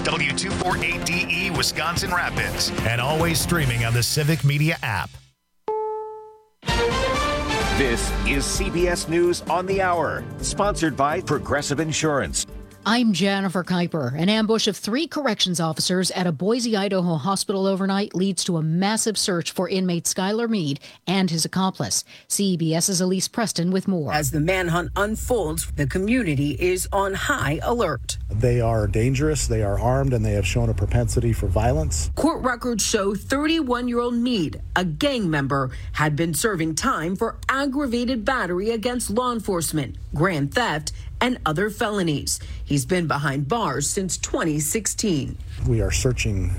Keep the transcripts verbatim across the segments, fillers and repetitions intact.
W two forty-eight D E Wisconsin Rapids, and always streaming on the Civic Media app. This is C B S News on the Hour, sponsored by Progressive Insurance. I'm Jennifer Kuiper. An ambush of three corrections officers at a Boise, Idaho hospital overnight leads to a massive search for inmate Skylar Mead and his accomplice. CBS's Elise Preston with more. As the manhunt unfolds, the community is on high alert. They are dangerous, they are armed, and they have shown a propensity for violence. Court records show thirty-one-year-old Mead, a gang member, had been serving time for aggravated battery against law enforcement, grand theft, and other felonies. He's been behind bars since twenty sixteen. We are searching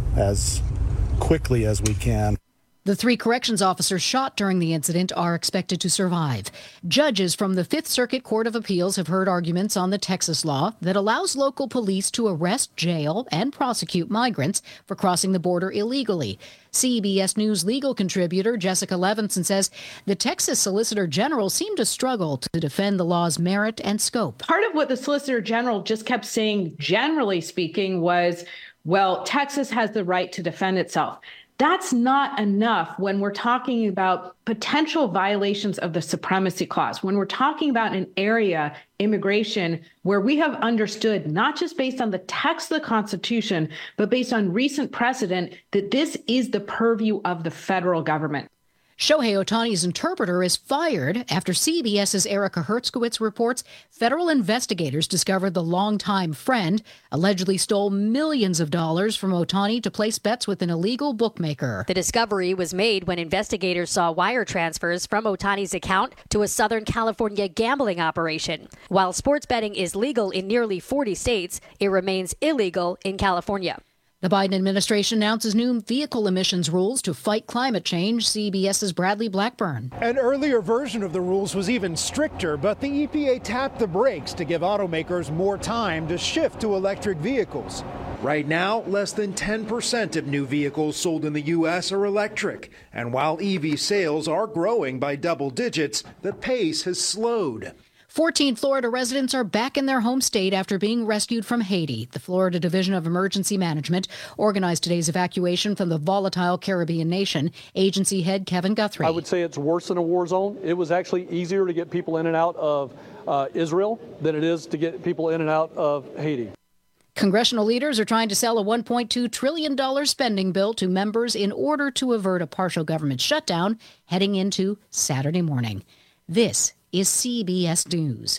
as quickly as we can. The three corrections officers shot during the incident are expected to survive. Judges from the Fifth Circuit Court of Appeals have heard arguments on the Texas law that allows local police to arrest, jail, and prosecute migrants for crossing the border illegally. C B S News legal contributor Jessica Levinson says the Texas Solicitor General seemed to struggle to defend the law's merit and scope. Part of what the Solicitor General just kept saying, generally speaking, was, well, Texas has the right to defend itself. That's not enough when we're talking about potential violations of the Supremacy Clause, when we're talking about an area, immigration, where we have understood, not just based on the text of the Constitution, but based on recent precedent, that this is the purview of the federal government. Shohei Ohtani's interpreter is fired after CBS's Erica Hertzkowitz reports federal investigators discovered the longtime friend allegedly stole millions of dollars from Ohtani to place bets with an illegal bookmaker. The discovery was made when investigators saw wire transfers from Ohtani's account to a Southern California gambling operation. While sports betting is legal in nearly forty states, it remains illegal in California. The Biden administration announces new vehicle emissions rules to fight climate change. CBS's Bradley Blackburn. An earlier version of the rules was even stricter, but the E P A tapped the brakes to give automakers more time to shift to electric vehicles. Right now, less than ten percent of new vehicles sold in the U S are electric. And while E V sales are growing by double digits, the pace has slowed. fourteen Florida residents are back in their home state after being rescued from Haiti. The Florida Division of Emergency Management organized today's evacuation from the volatile Caribbean nation. Agency head Kevin Guthrie. I would say it's worse than a war zone. It was actually easier to get people in and out of uh, Israel than it is to get people in and out of Haiti. Congressional leaders are trying to sell a one point two trillion dollars spending bill to members in order to avert a partial government shutdown heading into Saturday morning. This is C B S News.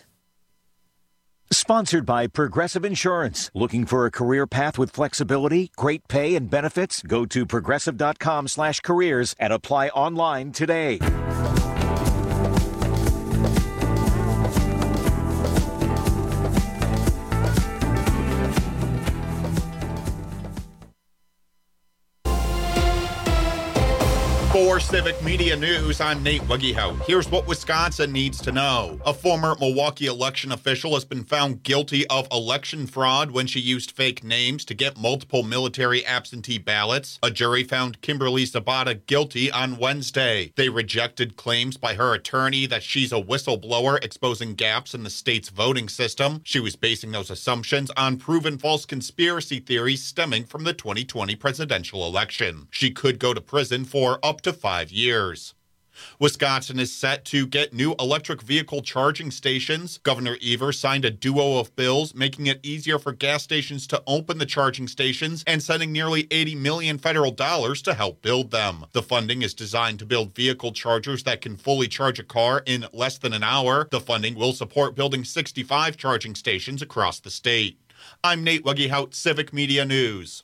Sponsored by Progressive Insurance. Looking for a career path with flexibility, great pay, and benefits? Go to progressive.com slash careers and apply online today. For Civic Media News, I'm Nate Wuggehout. Here's what Wisconsin needs to know. A former Milwaukee election official has been found guilty of election fraud when she used fake names to get multiple military absentee ballots. A jury found Kimberly Zabata guilty on Wednesday. They rejected claims by her attorney that she's a whistleblower exposing gaps in the state's voting system. She was basing those assumptions on proven false conspiracy theories stemming from the twenty twenty presidential election. She could go to prison for up to five years. Wisconsin is set to get new electric vehicle charging stations. Governor Evers signed a duo of bills making it easier for gas stations to open the charging stations and sending nearly eighty million dollars federal dollars to help build them. The funding is designed to build vehicle chargers that can fully charge a car in less than an hour. The funding will support building sixty-five charging stations across the state. I'm Nate Wuggehout, Civic Media News.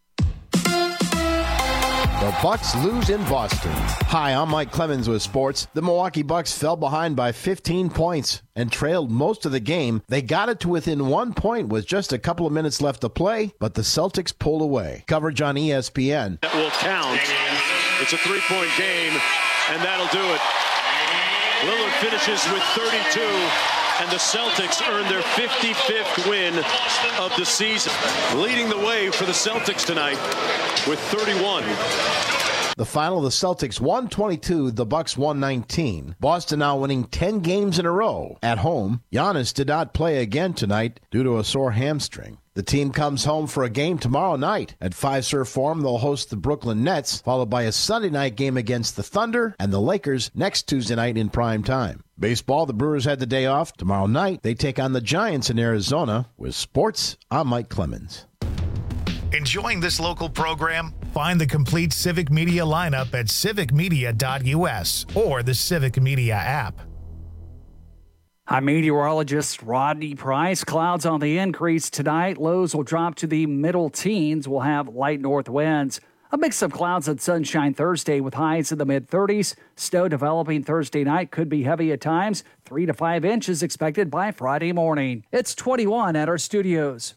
The Bucks lose in Boston. Hi, I'm Mike Clemens with sports. The Milwaukee Bucks fell behind by fifteen points and trailed most of the game. They got it to within one point with just a couple of minutes left to play, but the Celtics pulled away. Coverage on E S P N. That will count. It's a three-point game, and that'll do it. Lillard finishes with thirty-two. And the Celtics earn their fifty-fifth win of the season. Leading the way for the Celtics tonight with thirty-one. The final, the Celtics one twenty-two, the Bucks one nineteen. Boston now winning ten games in a row at home. Giannis did not play again tonight due to a sore hamstring. The team comes home for a game tomorrow night. At Fiserv Forum, they'll host the Brooklyn Nets, followed by a Sunday night game against the Thunder and the Lakers next Tuesday night in prime time. Baseball, the Brewers had the day off. Tomorrow night, they take on the Giants in Arizona. With sports, I'm Mike Clemens. Enjoying this local program? Find the complete Civic Media lineup at civic media dot u s or the Civic Media app. I'm meteorologist Rodney Price. Clouds on the increase tonight. Lows will drop to the middle teens. We'll have light north winds. A mix of clouds and sunshine Thursday with highs in the mid-thirties. Snow developing Thursday night could be heavy at times. Three to five inches expected by Friday morning. It's twenty-one at our studios.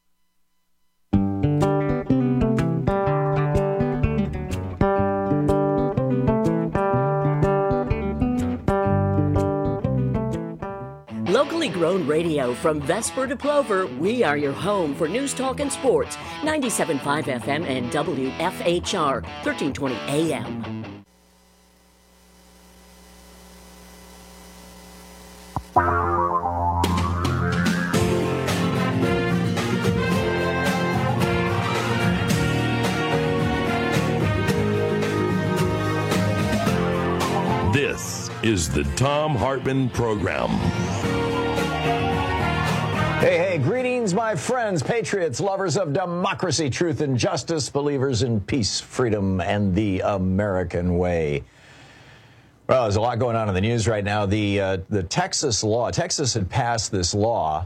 Locally grown radio from Vesper to Plover, we are your home for news, talk, and sports. ninety-seven point five F M and W F H R, thirteen twenty A M. This is the Thom Hartmann Program. Hey, hey, greetings, my friends, patriots, lovers of democracy, truth, and justice, believers in peace, freedom, and the American way. Well, there's a lot going on in the news right now. The uh, the Texas law, Texas had passed this law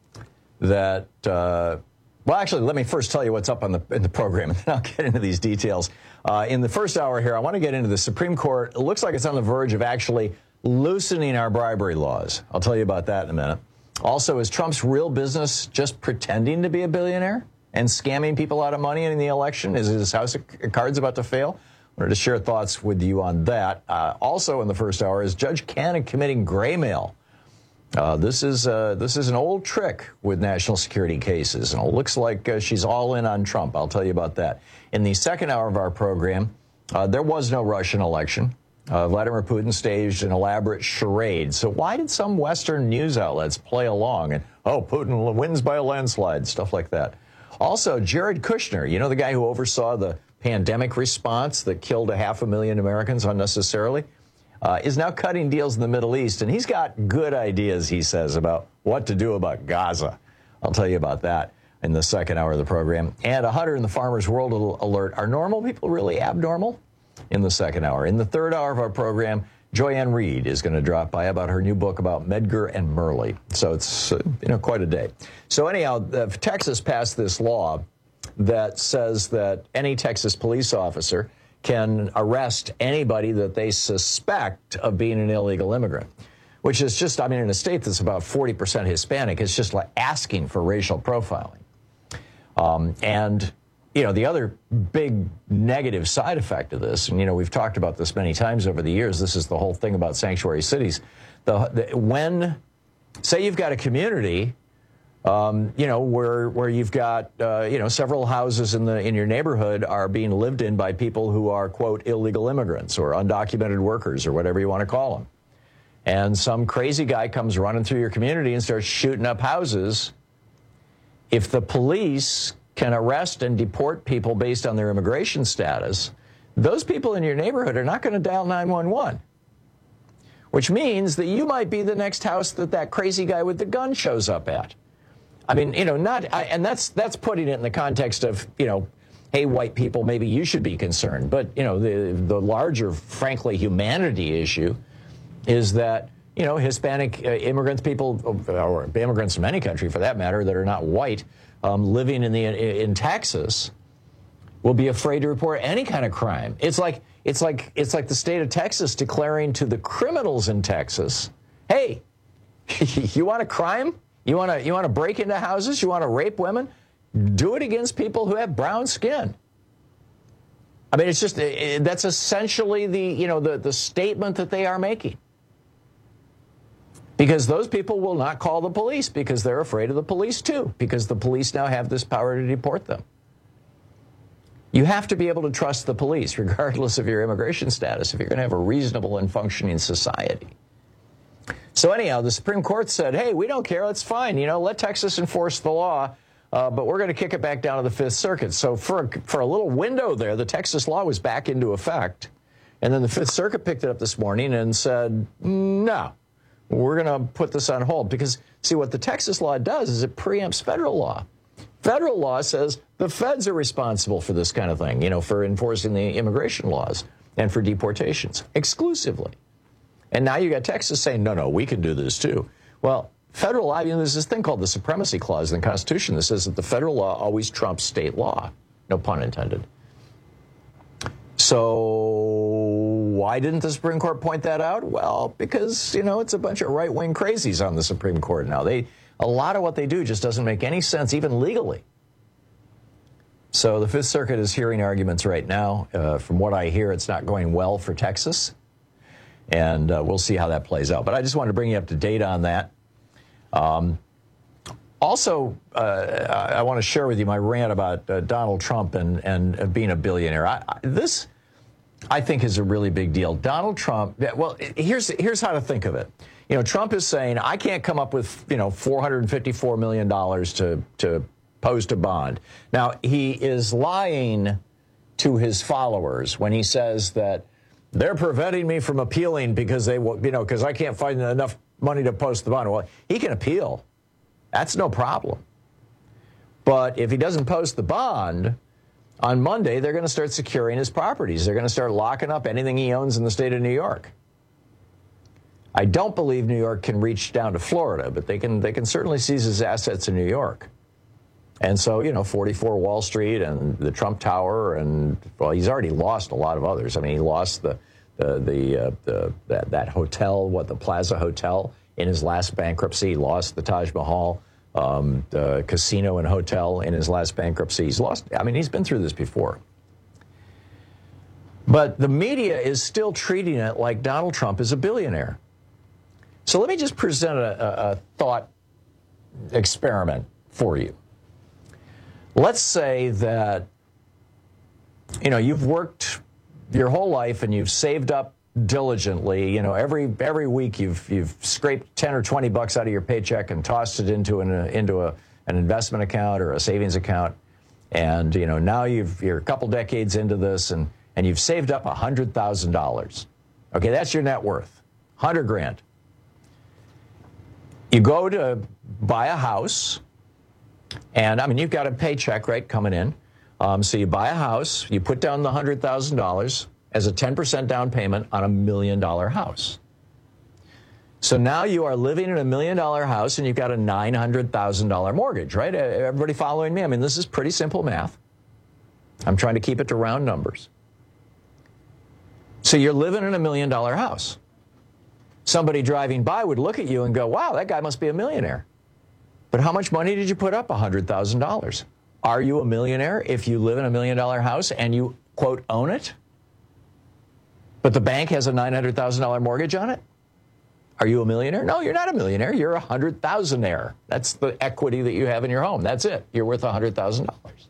that, uh, well, actually, let me first tell you what's up on the in the program, and then I'll get into these details. Uh, in the first hour here, I want to get into the Supreme Court. It looks like it's on the verge of actually loosening our bribery laws. I'll tell you about that in a minute. Also, is Trump's real business just pretending to be a billionaire and scamming people out of money in the election? Is his house of cards about to fail? I wanted to share thoughts with you on that. Uh, also in the first hour is Judge Cannon committing gray mail. Uh, this is uh, this is an old trick with national security cases, and it looks like uh, she's all in on Trump. I'll tell you about that. In the second hour of our program, uh, there was no Russian election. Uh, Vladimir Putin staged an elaborate charade. So why did some Western news outlets play along and, oh, Putin wins by a landslide, stuff like that? Also, Jared Kushner, you know, the guy who oversaw the pandemic response that killed a half a million Americans unnecessarily, uh, is now cutting deals in the Middle East. And he's got good ideas, he says, about what to do about Gaza. I'll tell you about that in the second hour of the program. And a Hunter in the Farmer's World alert. Are normal people really abnormal? In the second hour. In the third hour of our program, Joyanne Reed is going to drop by about her new book about Medgar and Murley. So it's, uh, you know, quite a day. So anyhow, uh, Texas passed this law that says that any Texas police officer can arrest anybody that they suspect of being an illegal immigrant, which is just, I mean, in a state that's about forty percent Hispanic, it's just like asking for racial profiling. Um, and You know, the other big negative side effect of this, and, you know, we've talked about this many times over the years, this is the whole thing about sanctuary cities. The, the, when, say you've got a community, um, you know, where where you've got, uh, you know, several houses in the in your neighborhood are being lived in by people who are, quote, illegal immigrants or undocumented workers or whatever you want to call them. And some crazy guy comes running through your community and starts shooting up houses. If the police can arrest and deport people based on their immigration status, those people in your neighborhood are not going to dial nine one one, which means that you might be the next house that that crazy guy with the gun shows up at. I mean, you know, not, I, and that's that's putting it in the context of, you know, hey, white people, maybe you should be concerned. But, you know, the the larger, frankly, humanity issue is that, you know, Hispanic uh, immigrants, people, or immigrants from any country for that matter, that are not white, Um, living in the in Texas, will be afraid to report any kind of crime. It's like it's like it's like the state of Texas declaring to the criminals in Texas, "Hey, you want a crime? You want to you want to break into houses? You want to rape women? Do it against people who have brown skin." I mean, it's just it, that's essentially the you know the the statement that they are making. Because those people will not call the police because they're afraid of the police, too, because the police now have this power to deport them. You have to be able to trust the police, regardless of your immigration status, if you're going to have a reasonable and functioning society. So anyhow, the Supreme Court said, hey, we don't care. It's fine. You know, let Texas enforce the law, uh, but we're going to kick it back down to the Fifth Circuit. So for a, for a little window there, the Texas law was back into effect. And then the Fifth Circuit picked it up this morning and said, no, we're going to put this on hold. Because, see, what the Texas law does is it preempts federal law. Federal law says the feds are responsible for this kind of thing, you know, for enforcing the immigration laws and for deportations exclusively. And now you got Texas saying, no, no, we can do this too. Well, federal law, you know, there's this thing called the Supremacy Clause in the Constitution that says that the federal law always trumps state law. No pun intended. So why didn't the Supreme Court point that out? Well, because, you know, it's a bunch of right-wing crazies on the Supreme Court now. They, a lot of what they do just doesn't make any sense, even legally. So the Fifth Circuit is hearing arguments right now. Uh, from what I hear, it's not going well for Texas. And uh, we'll see how that plays out. But I just wanted to bring you up to date on that. Um, also, uh, I, I want to share with you my rant about uh, Donald Trump and, and uh, being a billionaire. I, I, this, I think, is a really big deal. Donald Trump, well, here's, here's how to think of it. You know, Trump is saying, I can't come up with, you know, four hundred fifty-four million dollars to, to post a bond. Now, he is lying to his followers when he says that they're preventing me from appealing because they, you know, because I can't find enough money to post the bond. Well, he can appeal. That's no problem. But if he doesn't post the bond, on Monday, they're going to start securing his properties. They're going to start locking up anything he owns in the state of New York. I don't believe New York can reach down to Florida, but they can, they can certainly seize his assets in New York. And so, you know, forty-four Wall Street and the Trump Tower, and, well, he's already lost a lot of others. I mean, he lost the the the, uh, the that, that hotel, what, the Plaza Hotel in his last bankruptcy. He lost the Taj Mahal um, the casino and hotel in his last bankruptcy. He's lost, I mean, he's been through this before. But the media is still treating it like Donald Trump is a billionaire. So let me just present a, a, a thought experiment for you. Let's say that, you know, you've worked your whole life and you've saved up diligently. You know, every every week you've you've scraped ten or twenty bucks out of your paycheck and tossed it into an uh, into a an investment account or a savings account. And, you know, now you've you're a couple decades into this and and you've saved up one hundred thousand dollars. Okay, that's your net worth. one hundred grand. You go to buy a house. And, I mean, you've got a paycheck, right, coming in. Um, so you buy a house, you put down the one hundred thousand dollars as a ten percent down payment on a million-dollar house. So now you are living in a million-dollar house, and you've got a nine hundred thousand dollars mortgage, right? Everybody following me? I mean, this is pretty simple math. I'm trying to keep it to round numbers. So you're living in a million-dollar house. Somebody driving by would look at you and go, wow, that guy must be a millionaire. But how much money did you put up? one hundred thousand dollars. Are you a millionaire if you live in a million-dollar house and you, quote, own it? But the bank has a nine hundred thousand dollars mortgage on it? Are you a millionaire? No, you're not a millionaire. You're a one hundred thousandaire. That's the equity that you have in your home. That's it. You're worth one hundred thousand dollars.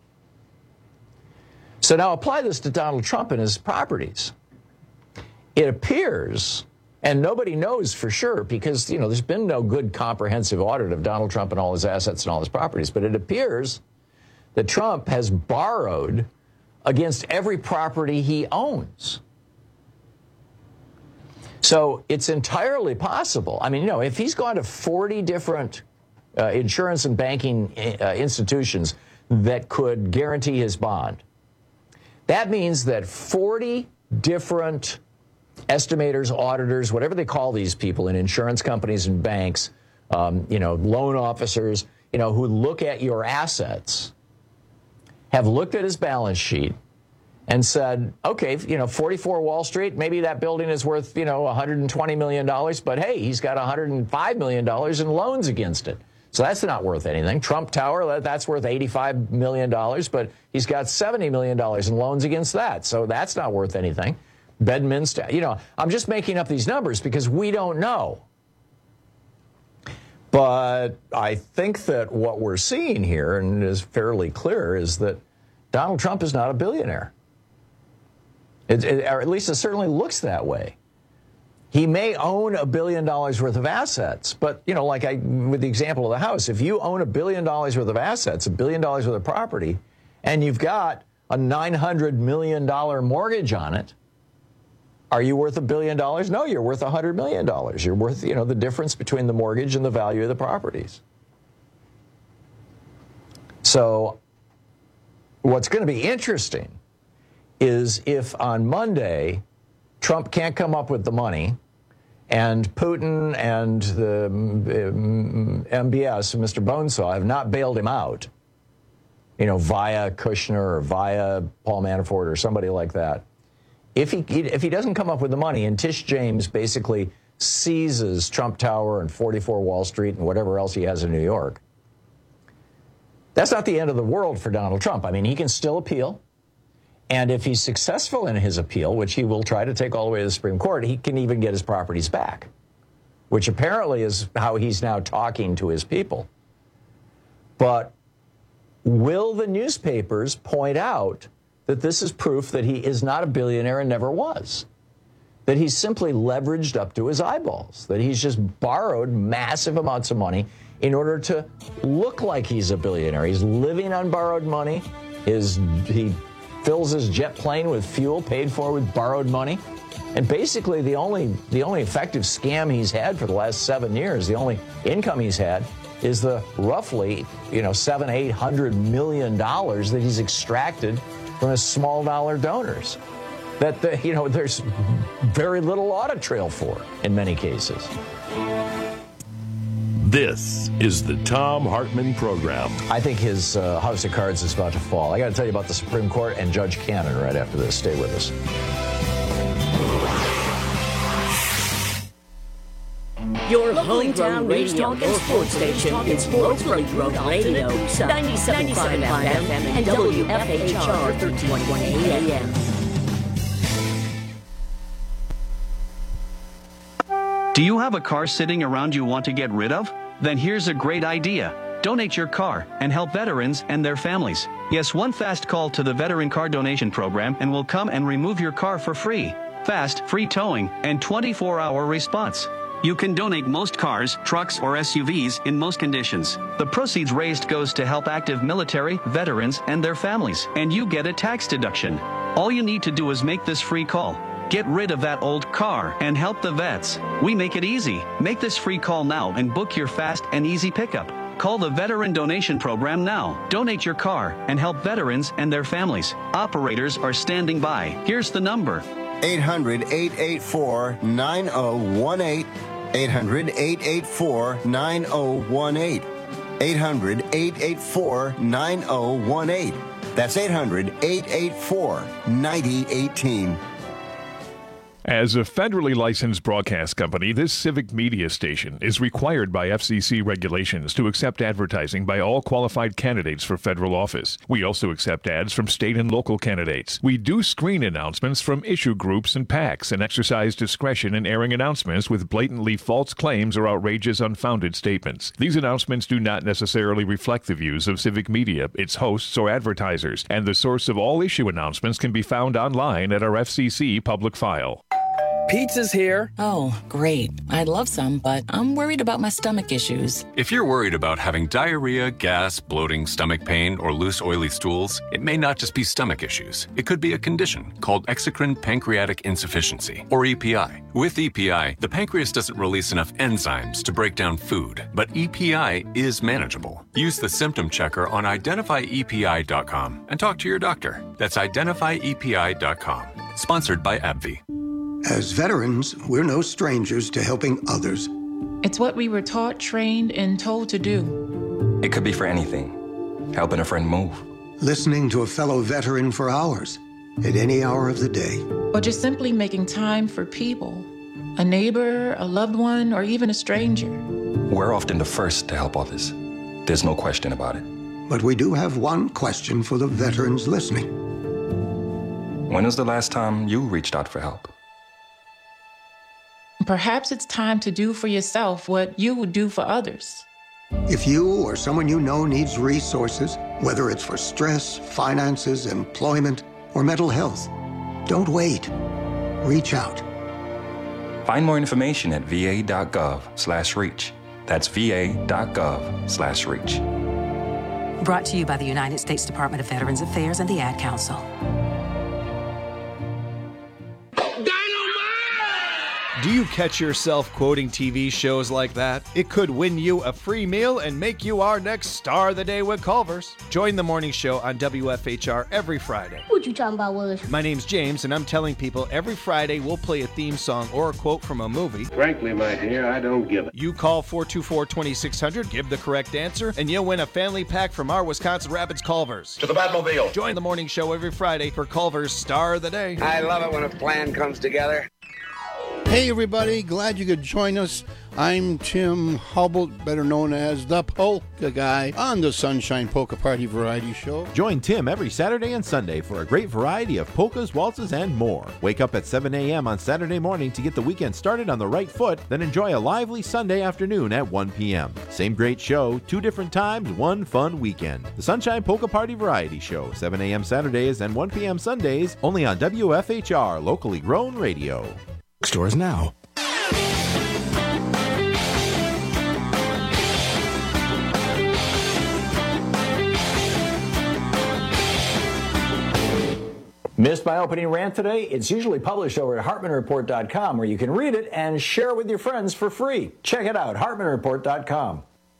So now apply this to Donald Trump and his properties. It appears, and nobody knows for sure because, you know, there's been no good comprehensive audit of Donald Trump and all his assets and all his properties, but it appears that Trump has borrowed against every property he owns. So it's entirely possible. I mean, you know, if he's gone to forty different uh, insurance and banking uh, institutions that could guarantee his bond, that means that forty different estimators, auditors, whatever they call these people in insurance companies and banks, um, you know, loan officers, you know, who look at your assets, have looked at his balance sheet and said, okay, you know, forty-four Wall Street, maybe that building is worth, you know, one hundred twenty million dollars, but hey, he's got one hundred five million dollars in loans against it. So that's not worth anything. Trump Tower, that's worth eighty-five million dollars, but he's got seventy million dollars in loans against that. So that's not worth anything. Bedminster, you know, I'm just making up these numbers because we don't know. But I think that what we're seeing here, and is fairly clear, is that Donald Trump is not a billionaire. It, it, or at least it certainly looks that way. He may own a billion dollars worth of assets, but, you know, like I, with the example of the house, if you own a billion dollars worth of assets, a billion dollars worth of property, and you've got a nine hundred million dollars mortgage on it, are you worth a billion dollars? No, you're worth one hundred million dollars. You're worth, you know, the difference between the mortgage and the value of the properties. So what's going to be interesting is if on Monday Trump can't come up with the money, and Putin and the um, M B S, Mister Bonesaw, have not bailed him out, you know, via Kushner or via Paul Manafort or somebody like that. If he if he doesn't come up with the money and Tish James basically seizes Trump Tower and forty-four Wall Street and whatever else he has in New York, that's not the end of the world for Donald Trump. I mean, he can still appeal. And if he's successful in his appeal, which he will try to take all the way to the Supreme Court, he can even get his properties back, which apparently is how he's now talking to his people. But will the newspapers point out that this is proof that he is not a billionaire and never was? That he's simply leveraged up to his eyeballs, that he's just borrowed massive amounts of money in order to look like he's a billionaire. He's living on borrowed money. His, he fills his jet plane with fuel paid for with borrowed money. And basically the only the only effective scam he's had for the last seven years, the only income he's had, is the roughly, you know, seven, eight hundred million dollars that he's extracted from his small dollar donors. That the, you know, there's very little audit trail for in many cases. This is the Thom Hartmann Program. I think his uh, house of cards is about to fall. I got to tell you about the Supreme Court and Judge Cannon right after this. Stay with us. Your hometown news talk and sports station is Sports Road Radio, ninety-seven point five F M and W F H R thirteen twenty A M. Do you have a car sitting around you want to get rid of? Then here's a great idea. Donate your car and help veterans and their families. Yes, one fast call to the Veteran Car Donation Program and we'll come and remove your car for free. Fast, free towing, and twenty-four hour response. You can donate most cars, trucks, or S U Vs in most conditions. The proceeds raised goes to help active military, veterans, and their families, and you get a tax deduction. All you need to do is make this free call. Get rid of that old car and help the vets. We make it easy. Make this free call now and book your fast and easy pickup. Call the Veteran Donation Program now. Donate your car and help veterans and their families. Operators are standing by. Here's the number. eight hundred, eight eight four, nine oh one eight. eight hundred, eight eight four, nine oh one eight. eight hundred, eight eight four, nine oh one eight. That's eight hundred, eight eight four, nine oh one eight. As a federally licensed broadcast company, this civic media station is required by F C C regulations to accept advertising by all qualified candidates for federal office. We also accept ads from state and local candidates. We do screen announcements from issue groups and PACs and exercise discretion in airing announcements with blatantly false claims or outrageous, unfounded statements. These announcements do not necessarily reflect the views of civic media, its hosts, or advertisers, and the source of all issue announcements can be found online at our F C C public file. Pizza's here. Oh, great. I'd love some, but I'm worried about my stomach issues. If you're worried about having diarrhea, gas, bloating, stomach pain, or loose, oily stools, it may not just be stomach issues. It could be a condition called exocrine pancreatic insufficiency, or E P I. With E P I, the pancreas doesn't release enough enzymes to break down food, but E P I is manageable. Use the symptom checker on identify E P I dot com and talk to your doctor. That's identify E P I dot com. Sponsored by AbbVie. As veterans, we're no strangers to helping others. It's what we were taught, trained, and told to do. It could be for anything. Helping a friend move. Listening to a fellow veteran for hours, at any hour of the day. Or just simply making time for people. A neighbor, a loved one, or even a stranger. We're often the first to help others. There's no question about it. But we do have one question for the veterans listening. When was the last time you reached out for help? Perhaps it's time to do for yourself what you would do for others. If you or someone you know needs resources, whether it's for stress, finances, employment, or mental health, don't wait. Reach out. Find more information at va.gov slash reach. That's va.gov slash reach. Brought to you by the United States Department of Veterans Affairs and the Ad Council. Do you catch yourself quoting T V shows like that? It could win you a free meal and make you our next star of the day with Culver's. Join the morning show on W F H R every Friday. What you talking about, Willis? My name's James, and I'm telling people every Friday we'll play a theme song or a quote from a movie. Frankly, my dear, I don't give it. You call four two four, two six zero zero, give the correct answer, and you'll win a family pack from our Wisconsin Rapids Culver's. To the Batmobile. Join the morning show every Friday for Culver's Star of the Day. I love it when a plan comes together. Hey everybody, glad you could join us. I'm Tim Hubble, better known as the Polka Guy, on the Sunshine Polka Party Variety Show. Join Tim every Saturday and Sunday for a great variety of polkas, waltzes, and more. Wake up at seven a.m. on Saturday morning to get the weekend started on the right foot, then enjoy a lively Sunday afternoon at one p.m. Same great show, two different times, one fun weekend. The Sunshine Polka Party Variety Show, seven a.m. Saturdays and one p.m. Sundays, only on W F H R, locally grown radio. Stores now. Missed my opening rant today? It's usually published over at hartman report dot com, where you can read it and share it with your friends for free. Check it out, hartman report dot com.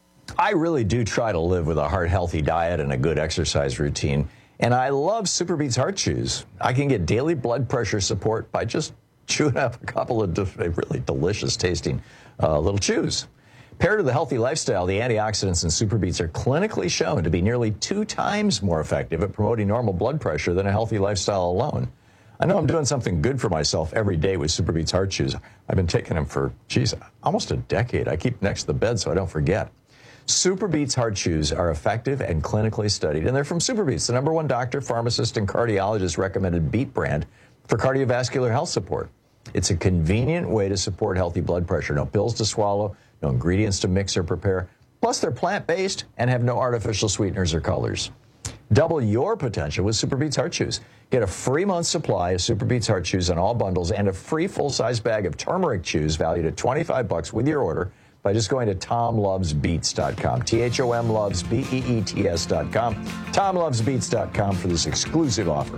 I really do try to live with a heart-healthy diet and a good exercise routine, and I love Superbeats Heart Chews. I can get daily blood pressure support by just chewing up a couple of really delicious tasting uh, little chews. Paired with a healthy lifestyle, the antioxidants in Superbeats are clinically shown to be nearly two times more effective at promoting normal blood pressure than a healthy lifestyle alone. I know I'm doing something good for myself every day with Superbeats Heart Chews. I've been taking them for, geez, almost a decade. I keep next to the bed so I don't forget. Superbeats Heart Chews are effective and clinically studied, and they're from Superbeats, the number one doctor, pharmacist, and cardiologist recommended beet brand for cardiovascular health support. It's a convenient way to support healthy blood pressure. No pills to swallow, no ingredients to mix or prepare. Plus, they're plant-based and have no artificial sweeteners or colors. Double your potential with Superbeats Heart Chews. Get a free month supply of Superbeats Heart Chews on all bundles and a free full-size bag of turmeric chews valued at twenty-five bucks with your order by just going to tom loves beets dot com. T H O M loves B E E T S dot com. tom loves beets dot com for this exclusive offer.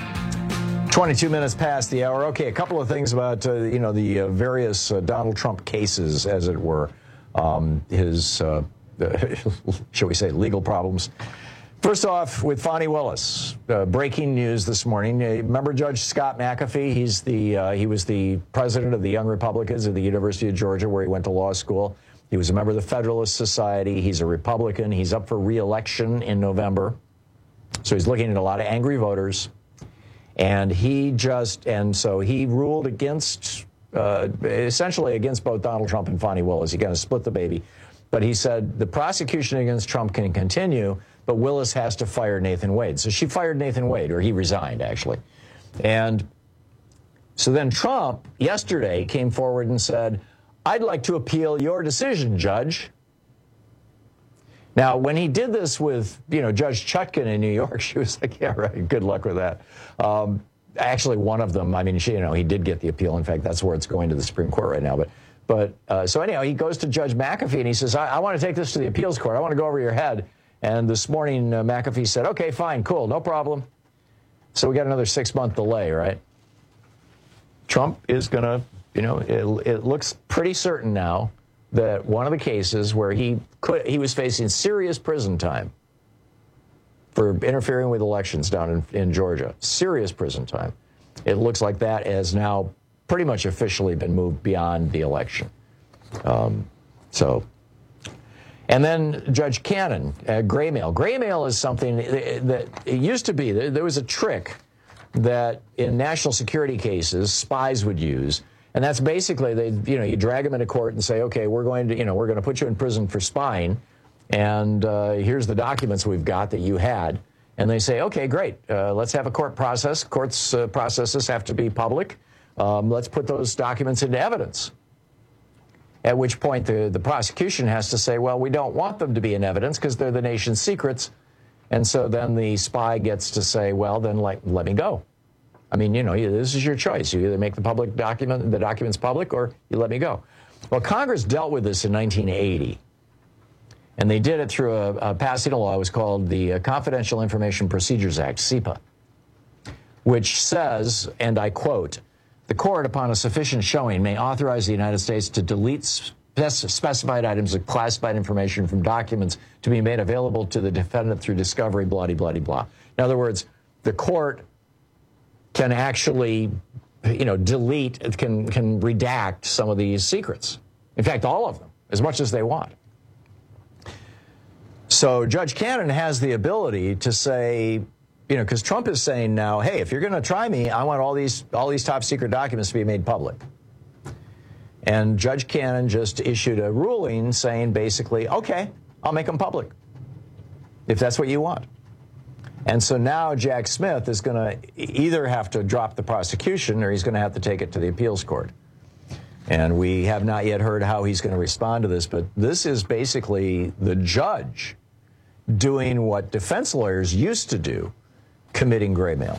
twenty-two minutes past the hour. Okay, a couple of things about, uh, you know, the uh, various uh, Donald Trump cases, as it were. Um, his, uh, shall we say, legal problems. First off, with Fani Willis, uh, breaking news this morning. Uh, remember Judge Scott McAfee? He's the uh, he was the president of the Young Republicans at the University of Georgia, where he went to law school. He was a member of the Federalist Society. He's a Republican. He's up for re-election in November. So he's looking at a lot of angry voters. And he just, and so he ruled against, uh, essentially against both Donald Trump and Fani Willis. He kind of split the baby. But he said the prosecution against Trump can continue, but Willis has to fire Nathan Wade. So she fired Nathan Wade, or he resigned, actually. And so then Trump yesterday came forward and said, I'd like to appeal your decision, Judge. Now, when he did this with, you know, Judge Chutkan in New York, she was like, yeah, right, good luck with that. Um, actually, one of them, I mean, she, you know, he did get the appeal. In fact, that's where it's going to the Supreme Court right now. But, but uh, so anyhow, he goes to Judge McAfee and he says, I, I want to take this to the appeals court. I want to go over your head. And this morning, uh, McAfee said, okay, fine, cool, no problem. So we got another six-month delay, right? Trump is going to, you know, it, it looks pretty certain now that one of the cases where he could, he was facing serious prison time for interfering with elections down in, in Georgia, serious prison time. It looks like that has now pretty much officially been moved beyond the election. Um, so, and then Judge Cannon, uh, gray mail. Gray mail is something that, that it used to be, there, there was a trick that in national security cases spies would use. And that's basically, they, you know, you drag them into court and say, okay, we're going to, you know, we're going to put you in prison for spying, and uh, here's the documents we've got that you had. And they say, okay, great, uh, let's have a court process. Courts uh, processes have to be public. Um, let's put those documents into evidence. at which point the, the prosecution has to say, well, we don't want them to be in evidence because they're the nation's secrets. And so then the spy gets to say, well, then let, let me go. I mean, you know, this is your choice. You either make the public document, the documents public, or you let me go. Well, Congress dealt with this in nineteen eighty. And they did it through a, a passing a law. It was called the Confidential Information Procedures Act, SIPA, which says, and I quote, the court, upon a sufficient showing, may authorize the United States to delete spec- specified items of classified information from documents to be made available to the defendant through discovery, blah, blah, blah, blah. In other words, the court can actually, you know, delete, can, can redact some of these secrets. In fact, all of them, as much as they want. So Judge Cannon has the ability to say, you know, because Trump is saying now, hey, if you're going to try me, I want all these all these top secret documents to be made public. And Judge Cannon just issued a ruling saying basically, okay, I'll make them public if that's what you want. And so now Jack Smith is going to either have to drop the prosecution or he's going to have to take it to the appeals court. And we have not yet heard how he's going to respond to this, but this is basically the judge doing what defense lawyers used to do, committing gray mail.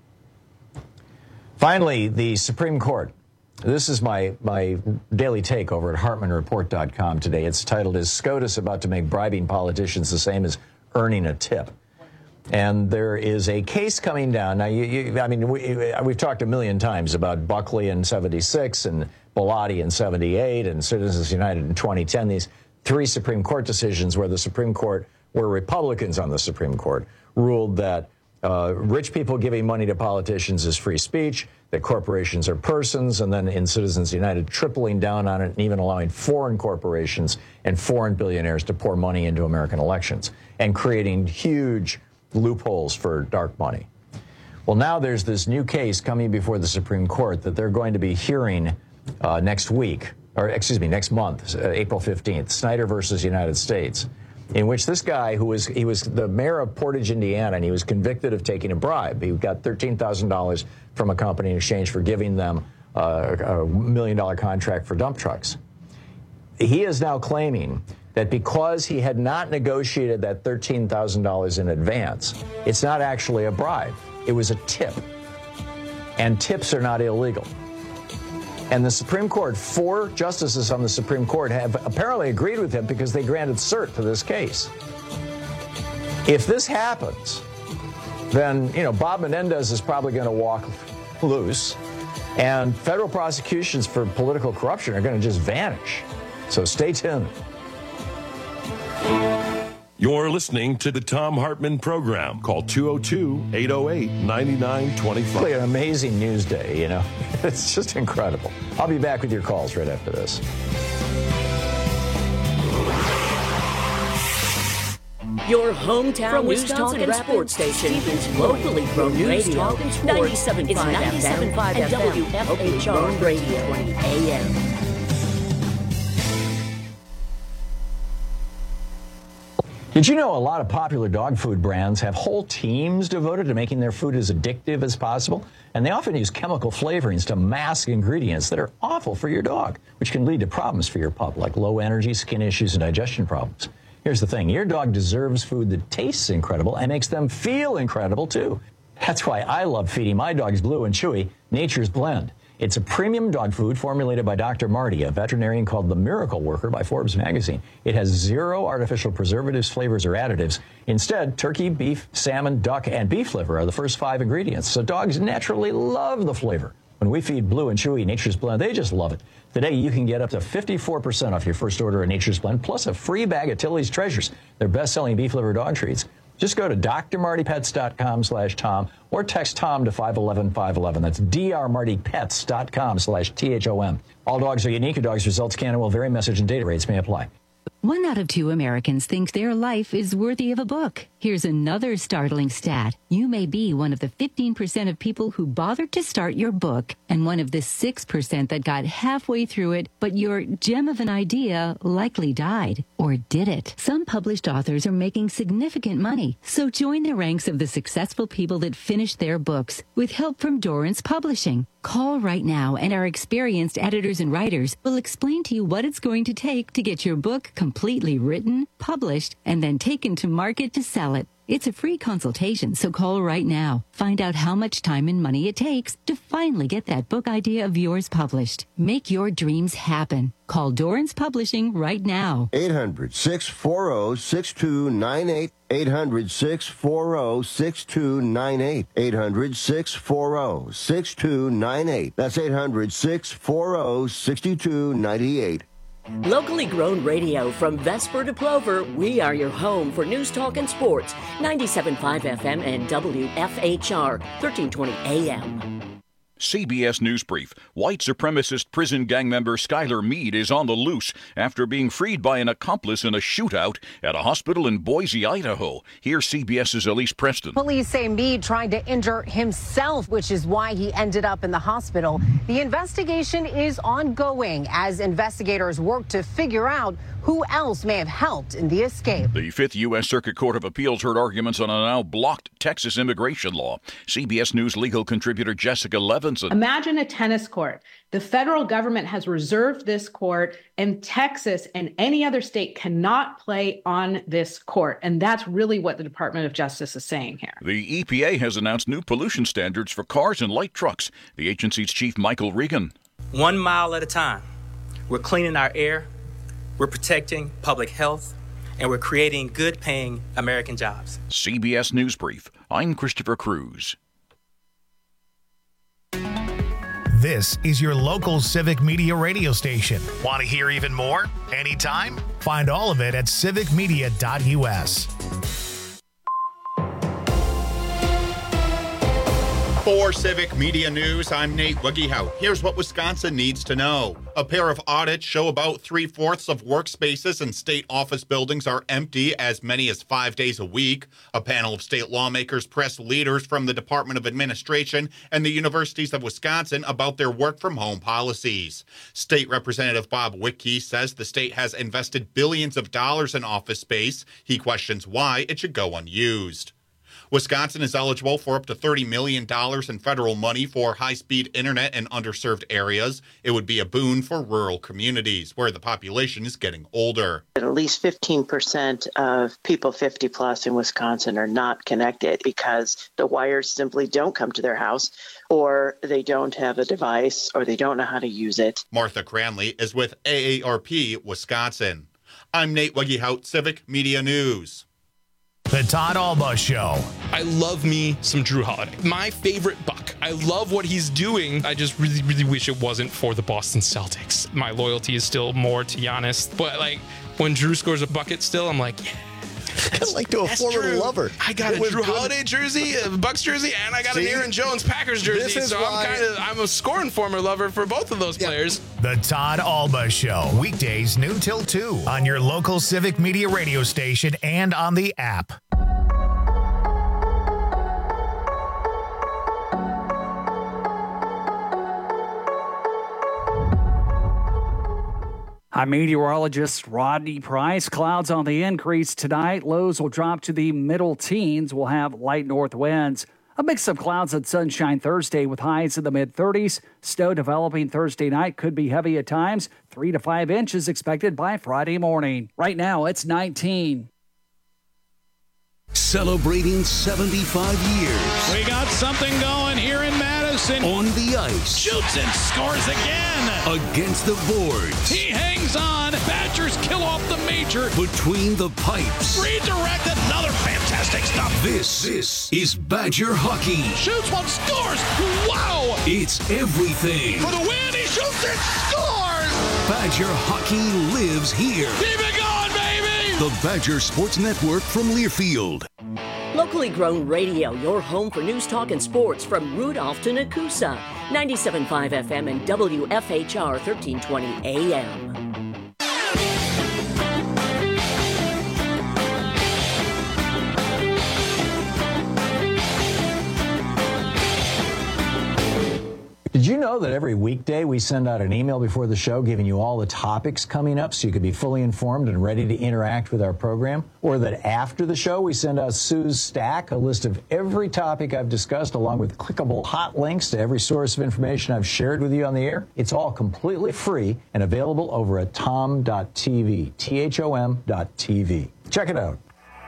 Finally, the Supreme Court. This is my, my daily take over at Hartman Report dot com today. It's titled, Is SCOTUS About to Make Bribing Politicians the Same as Earning a Tip? And there is a case coming down. Now, you, you, I mean, we, we've talked a million times about Buckley in seventy-six and Bellotti in seventy-eight and Citizens United in twenty ten, these three Supreme Court decisions where the Supreme Court, where Republicans on the Supreme Court ruled that uh, rich people giving money to politicians is free speech, that corporations are persons, and then in Citizens United tripling down on it and even allowing foreign corporations and foreign billionaires to pour money into American elections and creating huge loopholes for dark money. Well, now there's this new case coming before the Supreme Court that they're going to be hearing uh, next week, or excuse me, next month, uh, April fifteenth, Snyder versus United States, in which this guy who was, he was the mayor of Portage, Indiana, and he was convicted of taking a bribe. He got thirteen thousand dollars from a company in exchange for giving them uh, a million dollar contract for dump trucks. He is now claiming that because he had not negotiated that thirteen thousand dollars in advance, it's not actually a bribe. It was a tip. And tips are not illegal. And the Supreme Court, four justices on the Supreme Court have apparently agreed with him because they granted cert to this case. If this happens, then, you know, Bob Menendez is probably going to walk loose, and federal prosecutions for political corruption are going to just vanish. So stay tuned. You're listening to the Thom Hartmann Program. Call two oh two, eight oh eight, nine nine two five. Really an amazing news day, you know. It's just incredible. I'll be back with your calls right after this. Your hometown news talk and sports station is locally grown radio. ninety-seven point five F M and W F H R Radio A M. Did you know a lot of popular dog food brands have whole teams devoted to making their food as addictive as possible? And they often use chemical flavorings to mask ingredients that are awful for your dog, which can lead to problems for your pup, like low energy, skin issues, and digestion problems. Here's the thing. Your dog deserves food that tastes incredible and makes them feel incredible, too. That's why I love feeding my dogs Blue and Chewy Nature's Blend. It's a premium dog food formulated by Doctor Marty, a veterinarian called the Miracle Worker by Forbes magazine. It has zero artificial preservatives, flavors, or additives. Instead, turkey, beef, salmon, duck, and beef liver are the first five ingredients, so dogs naturally love the flavor. When we feed Blue and Chewy Nature's Blend, they just love it. Today, you can get up to fifty-four percent off your first order of Nature's Blend, plus a free bag of Tilly's Treasures, their best-selling beef liver dog treats. Just go to D R Marty Pets dot com slash Tom or text Tom to five one one, five one one. That's D R Marty Pets dot com slash T H O M. All dogs are unique. Your dog's results can and will vary. Message and data rates may apply. One out of two Americans think their life is worthy of a book. Here's another startling stat. You may be one of the fifteen percent of people who bothered to start your book and one of the six percent that got halfway through it, but your gem of an idea likely died. Or did it? Some published authors are making significant money, so join the ranks of the successful people that finished their books with help from Dorrance Publishing. Call right now and our experienced editors and writers will explain to you what it's going to take to get your book completely written, published, and then taken to market to sell it. It's a free consultation, so call right now. Find out how much time and money it takes to finally get that book idea of yours published. Make your dreams happen. Call Dorrance Publishing right now. eight hundred, six four zero, six two nine eight. eight hundred, six four zero, six two nine eight. eight hundred, six four zero, six two nine eight. That's eight hundred, six four zero, six two nine eight. Locally grown radio from Vesper to Plover, we are your home for news, talk, and sports. ninety-seven point five F M and W F H R, thirteen twenty A M. C B S News Brief. White supremacist prison gang member Skylar Meade is on the loose after being freed by an accomplice in a shootout at a hospital in Boise, Idaho. Here's CBS's Elise Preston. Police say Meade tried to injure himself, which is why he ended up in the hospital. The investigation is ongoing as investigators work to figure out who else may have helped in the escape. The Fifth U S Circuit Court of Appeals heard arguments on a now blocked Texas immigration law. C B S News legal contributor Jessica Levinson. Imagine a tennis court. The federal government has reserved this court, and Texas and any other state cannot play on this court. And that's really what the Department of Justice is saying here. The E P A has announced new pollution standards for cars and light trucks. The agency's chief, Michael Regan. One mile at a time. We're cleaning our air. We're protecting public health, and we're creating good-paying American jobs. C B S News Brief. I'm Christopher Cruz. This is your local Civic Media radio station. Want to hear even more? Anytime? Find all of it at civic media dot U S. For Civic Media News, I'm Nate Wiggyhout. Here's what Wisconsin needs to know. A pair of audits show about three-fourths of workspaces in state office buildings are empty as many as five days a week. A panel of state lawmakers pressed leaders from the Department of Administration and the universities of Wisconsin about their work-from-home policies. State Representative Bob Wittke says the state has invested billions of dollars in office space. He questions why it should go unused. Wisconsin is eligible for up to thirty million dollars in federal money for high-speed internet in underserved areas. It would be a boon for rural communities where the population is getting older. At least fifteen percent of people fifty plus in Wisconsin are not connected because the wires simply don't come to their house, or they don't have a device, or they don't know how to use it. Martha Cranley is with A A R P Wisconsin. I'm Nate Wiggyhout, Civic Media News. The Todd Alba Show. I love me some Drew Holiday. My favorite Buck. I love what he's doing. I just really, really wish it wasn't for the Boston Celtics. My loyalty is still more to Giannis. But, like, when Drew scores a bucket still, I'm like, yeah. Kind of like to a former Drew. lover. I got it a Drew good. Holiday jersey, a Bucks jersey, and I got See? an Aaron Jones Packers jersey. So why... I'm kind of I'm a scoring former lover for both of those yeah. players. The Todd Alba Show, weekdays noon till two on your local Civic Media radio station and on the app. I'm meteorologist Rodney Price. Clouds on the increase tonight. Lows will drop to the middle teens. We'll have light north winds. A mix of clouds and sunshine Thursday with highs in the mid-thirties. Snow developing Thursday night. Could be heavy at times. Three to five inches expected by Friday morning. Right now, it's nineteen. Celebrating seventy-five years. We got something going here in Madison. On the ice. Shoots and scores again. Against the boards. He hangs on. Badgers kill off the major. Between the pipes. Redirected. Another fantastic stop. This, this is Badger hockey. Shoots one, scores. Wow. It's everything. For the win, he shoots and scores. Badger hockey lives here. Keep it going, baby. The Badger Sports Network from Learfield. Locally grown radio, your home for news, talk, and sports from Rudolph to Nakusa. ninety-seven point five F M and W F H R thirteen twenty A M. know that every weekday we send out an email before the show giving you all the topics coming up so you can be fully informed and ready to interact with our program? Or that after the show we send out Sue's Stack, a list of every topic I've discussed along with clickable hot links to every source of information I've shared with you on the air? It's all completely free and available over at tom dot t v, T H O M dot T V. Check it out.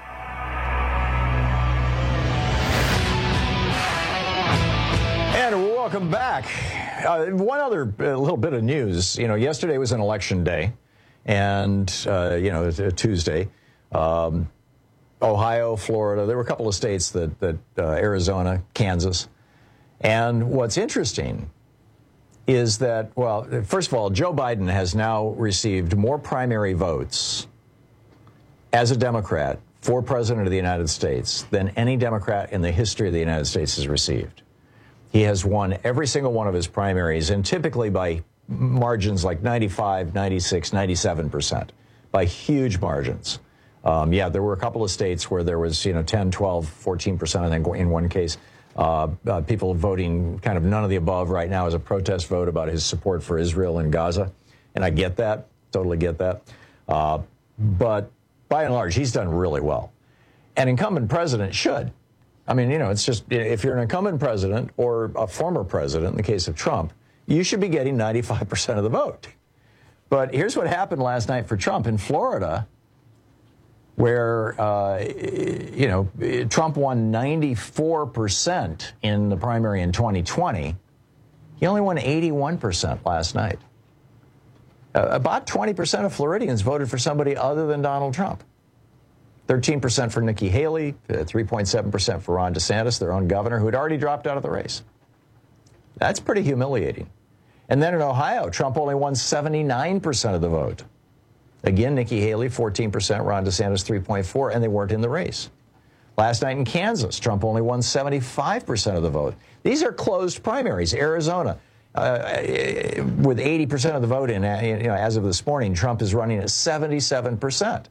And welcome back. Uh, one other uh, little bit of news. You know, yesterday was an election day, and, uh, you know, a Tuesday. Um, Ohio, Florida, there were a couple of states that, that uh, Arizona, Kansas. And what's interesting is that, well, first of all, Joe Biden has now received more primary votes as a Democrat for President of the United States than any Democrat in the history of the United States has received. He has won every single one of his primaries, and typically by margins like ninety-five, ninety-six, ninety-seven percent, by huge margins. Um, yeah, there were a couple of states where there was, you know, ten, twelve, fourteen percent, I think, in one case. Uh, uh, people voting kind of none of the above right now as a protest vote about his support for Israel and Gaza. And I get that, totally get that. Uh, but by and large, he's done really well. An incumbent president should. I mean, you know, it's just, if you're an incumbent president or a former president, in the case of Trump, you should be getting ninety-five percent of the vote. But here's what happened last night for Trump in Florida, where, uh, you know, Trump won ninety-four percent in the primary in twenty twenty. He only won eighty-one percent last night. Uh, about twenty percent of Floridians voted for somebody other than Donald Trump. thirteen percent for Nikki Haley, uh, three point seven percent for Ron DeSantis, their own governor, who had already dropped out of the race. That's pretty humiliating. And then in Ohio, Trump only won seventy-nine percent of the vote. Again, Nikki Haley, fourteen percent, Ron DeSantis, three point four, and they weren't in the race. Last night in Kansas, Trump only won seventy-five percent of the vote. These are closed primaries. Arizona, uh, with eighty percent of the vote in, you know, as of this morning, Trump is running at seventy-seven percent.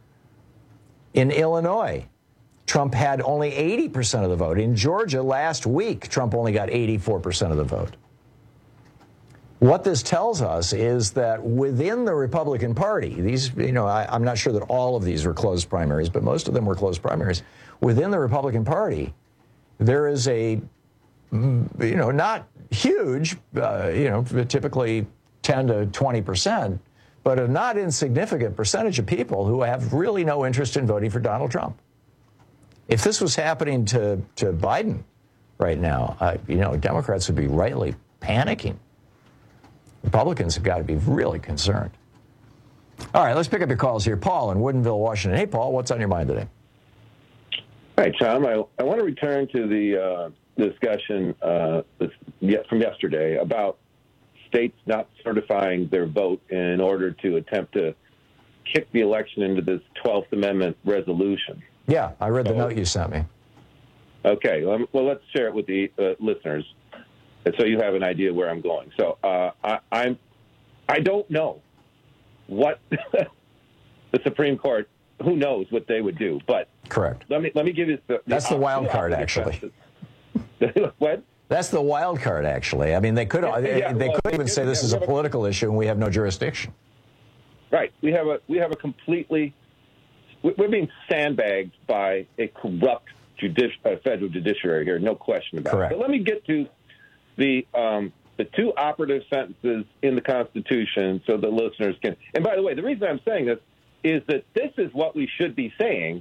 In Illinois, Trump had only eighty percent of the vote. In Georgia, last week, Trump only got eighty-four percent of the vote. What this tells us is that within the Republican Party, these, you know, I, I'm not sure that all of these were closed primaries, but most of them were closed primaries. Within the Republican Party, there is a, you know, not huge, uh, you know, typically ten to twenty percent, but a not insignificant percentage of people who have really no interest in voting for Donald Trump. If this was happening to, to Biden right now, uh, you know, Democrats would be rightly panicking. Republicans have got to be really concerned. All right, let's pick up your calls here. Paul in Woodinville, Washington. Hey, Paul, what's on your mind today? Hi, Tom. I, I want to return to the uh, discussion uh, this, from yesterday about states not certifying their vote in order to attempt to kick the election into this twelfth Amendment resolution. Yeah, I read the so, note you sent me. Okay, well, well, let's share it with the uh, listeners, so you have an idea where I'm going. So uh, I, I'm, I don't know what the Supreme Court, who knows what they would do, but correct. Let me let me give you the, that's the, the wild card, actually. What? That's the wild card, actually. I mean, they could yeah, they, yeah, they well, could even say this yeah, is a political a, issue and we have no jurisdiction. Right. We have a we have a completely we're being sandbagged by a corrupt judici- uh, federal judiciary here, no question about Correct. it. But let me get to the um, the two operative sentences in the Constitution so the listeners can. And by the way, the reason I'm saying this is that this is what we should be saying,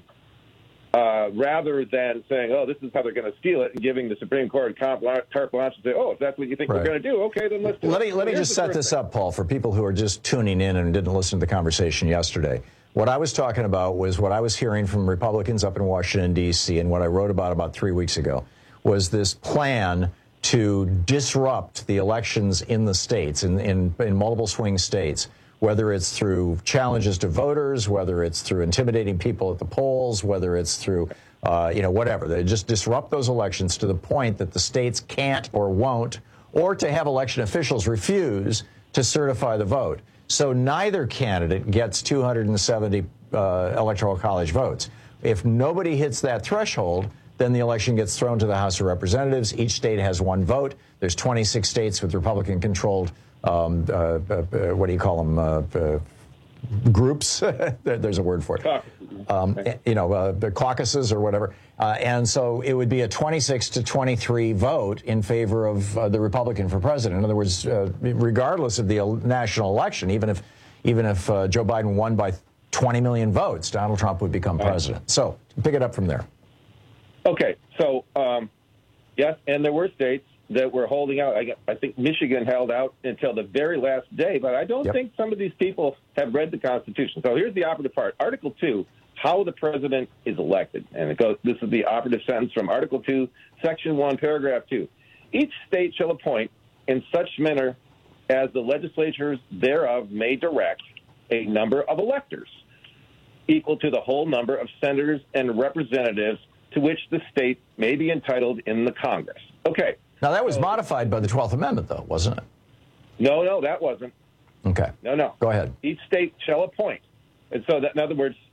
uh, rather than saying, "Oh, this is how they're going to steal it," and giving the Supreme Court carte blanche and say, "Oh, if that's what you think right. we're going to do, okay, then let's do let it." me let me just set this thing. up, Paul, for people who are just tuning in and didn't listen to the conversation yesterday. What I was talking about was what I was hearing from Republicans up in Washington, D C, and what I wrote about about three weeks ago was this plan to disrupt the elections in the states, in, in, in multiple swing states, whether it's through challenges to voters, whether it's through intimidating people at the polls, whether it's through, uh, you know, whatever. They just disrupt those elections to the point that the states can't or won't, or to have election officials refuse to certify the vote. So neither candidate gets two hundred seventy uh, electoral college votes. If nobody hits that threshold, Then the election gets thrown to the House of Representatives. Each state has one vote. There's twenty-six states with Republican-controlled, um, uh, uh, what do you call them, uh, uh, groups. There's a word for it. Um, you know, uh, the caucuses or whatever. Uh, and so it would be a twenty-six to twenty-three vote in favor of uh, the Republican for president. In other words, uh, regardless of the el- national election, even if even if uh, Joe Biden won by twenty million votes, Donald Trump would become president. So pick it up from there. Okay. So, um, yes, and there were states that were holding out. I, I think Michigan held out until the very last day, but I don't yep. think some of these people have read the Constitution. So here's the operative part. Article two, how the president is elected. And it goes, this is the operative sentence from Article two, Section one, Paragraph two. Each state shall appoint in such manner as the legislatures thereof may direct a number of electors equal to the whole number of senators and representatives to which the state may be entitled in the Congress. Okay. Now, that was so, modified by the twelfth Amendment, though, wasn't it? No, no, that wasn't. Okay. No, no. Go ahead. Each state shall appoint. And so, that, in other words,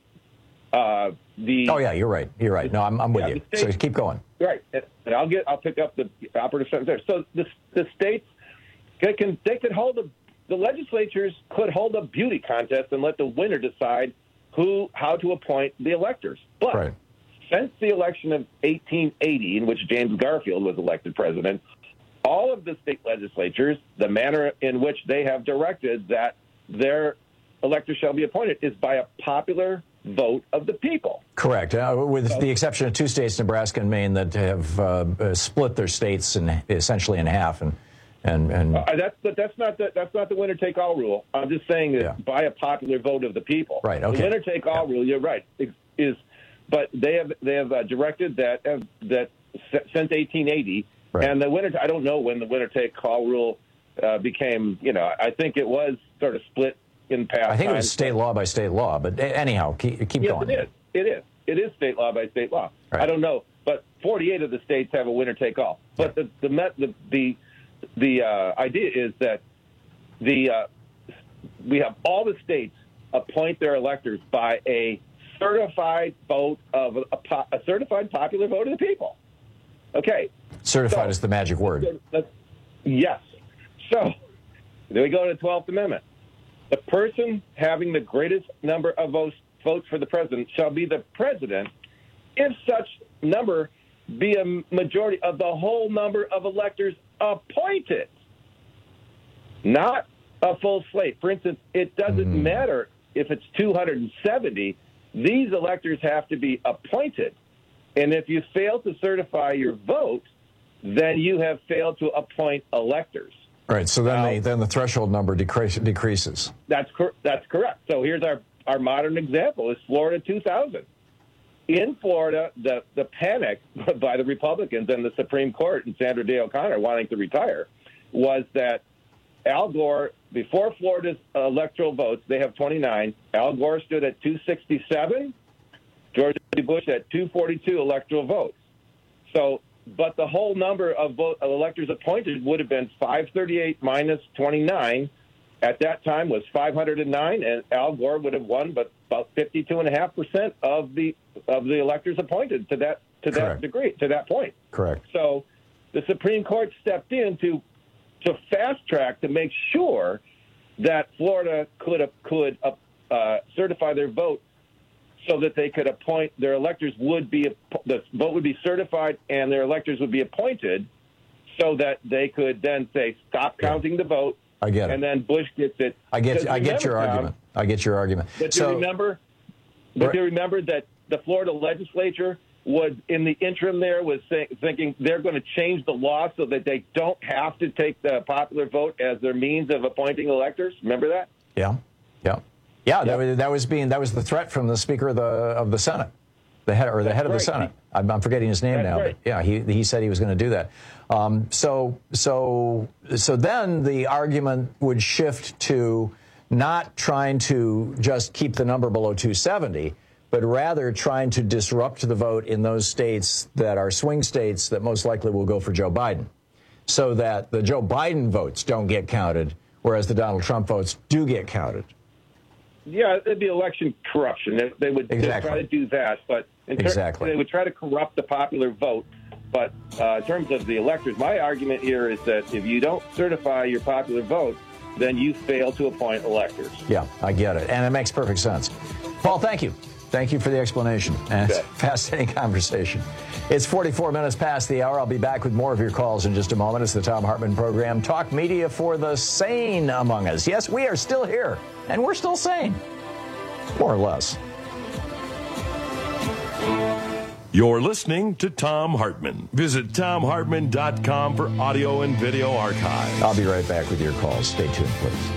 uh, the... Oh, yeah, you're right. You're right. No, I'm, I'm with yeah, you. State, so keep going. Right. And I'll get. I'll pick up the operative sentence there. So the, the states, they, can, they could hold a... The legislatures could hold a beauty contest and let the winner decide who, how to appoint the electors. But... Right. Since the election of eighteen eighty, in which James Garfield was elected president, all of the state legislatures, the manner in which they have directed that their electors shall be appointed is by a popular vote of the people. Correct, uh, with so, the exception of two states, Nebraska and Maine, that have uh, split their states in, essentially in half. And and, and uh, that's but that's not the that's not the winner take all rule. I'm just saying that yeah. by a popular vote of the people. Right. Okay. The winner take all yeah. rule. You're right. Is But they have they have uh, directed that uh, that since eighteen eighty, right. and the winner. I don't know when the winner take all rule uh, became. You know, I think it was sort of split in past. I think times. It was state law by state law, but anyhow, keep, keep yes, going. It is. It is. It is state law by state law. Right. I don't know, but forty-eight of the states have a winner take all. But right. the the the the, the uh, idea is that the uh, we have all the states appoint their electors by a certified vote of a, a, a certified popular vote of the people. Okay. Certified so, is the magic word. Let's, yes. So then we go to the twelfth Amendment. The person having the greatest number of votes, votes for the president shall be the president if such number be a majority of the whole number of electors appointed, not a full slate. For instance, it doesn't mm. matter if it's two hundred seventy. These electors have to be appointed. And if you fail to certify your vote, then you have failed to appoint electors. Right. So then, now, the, then the threshold number decrease, decreases. That's cor- that's correct. So here's our, our modern example is Florida two thousand. In Florida, the, the panic by the Republicans and the Supreme Court and Sandra Day O'Connor wanting to retire was that Al Gore, before Florida's electoral votes, they have twenty-nine. Al Gore stood at two sixty-seven. George W. Bush at two forty-two electoral votes. So, but the whole number of, vote, of electors appointed would have been five thirty-eight minus twenty-nine. At that time was five hundred nine, and Al Gore would have won, but about fifty-two point five percent of the of the electors appointed to that to that Correct. degree, to that point. Correct. So, the Supreme Court stepped in to. to fast track to make sure that Florida could could uh, certify their vote so that they could appoint their electors would be the vote would be certified and their electors would be appointed so that they could then say stop counting the vote. I get it. And then Bush gets it. I get I get your Tom, argument. I get your argument. But so, do you remember? But right. do you remember that the Florida legislature would, in the interim there, was think, thinking they're going to change the law so that they don't have to take the popular vote as their means of appointing electors? Remember that? Yeah, yeah, yeah. Yep. That was that was being that was the threat from the Speaker of the of the Senate, the head or the That's head of right. the Senate. I'm, I'm forgetting his name That's now, right. but yeah, he he said he was going to do that. Um, so so so then the argument would shift to not trying to just keep the number below two seventy. But rather trying to disrupt the vote in those states that are swing states that most likely will go for Joe Biden, so that the Joe Biden votes don't get counted, whereas the Donald Trump votes do get counted. Yeah, it'd be election corruption. They, they would exactly. try to do that, but In ter- Exactly. They would try to corrupt the popular vote. But uh, in terms of the electors, my argument here is that if you don't certify your popular vote, then you fail to appoint electors. Yeah, I get it. And it makes perfect sense. Paul, thank you. Thank you for the explanation. And it's a fascinating conversation. It's forty-four minutes past the hour. I'll be back with more of your calls in just a moment. It's the Thom Hartmann Program. Talk media for the sane among us. Yes, we are still here, and we're still sane. More or less. You're listening to Thom Hartmann. Visit Thom Hartmann dot com for audio and video archives. I'll be right back with your calls. Stay tuned, please.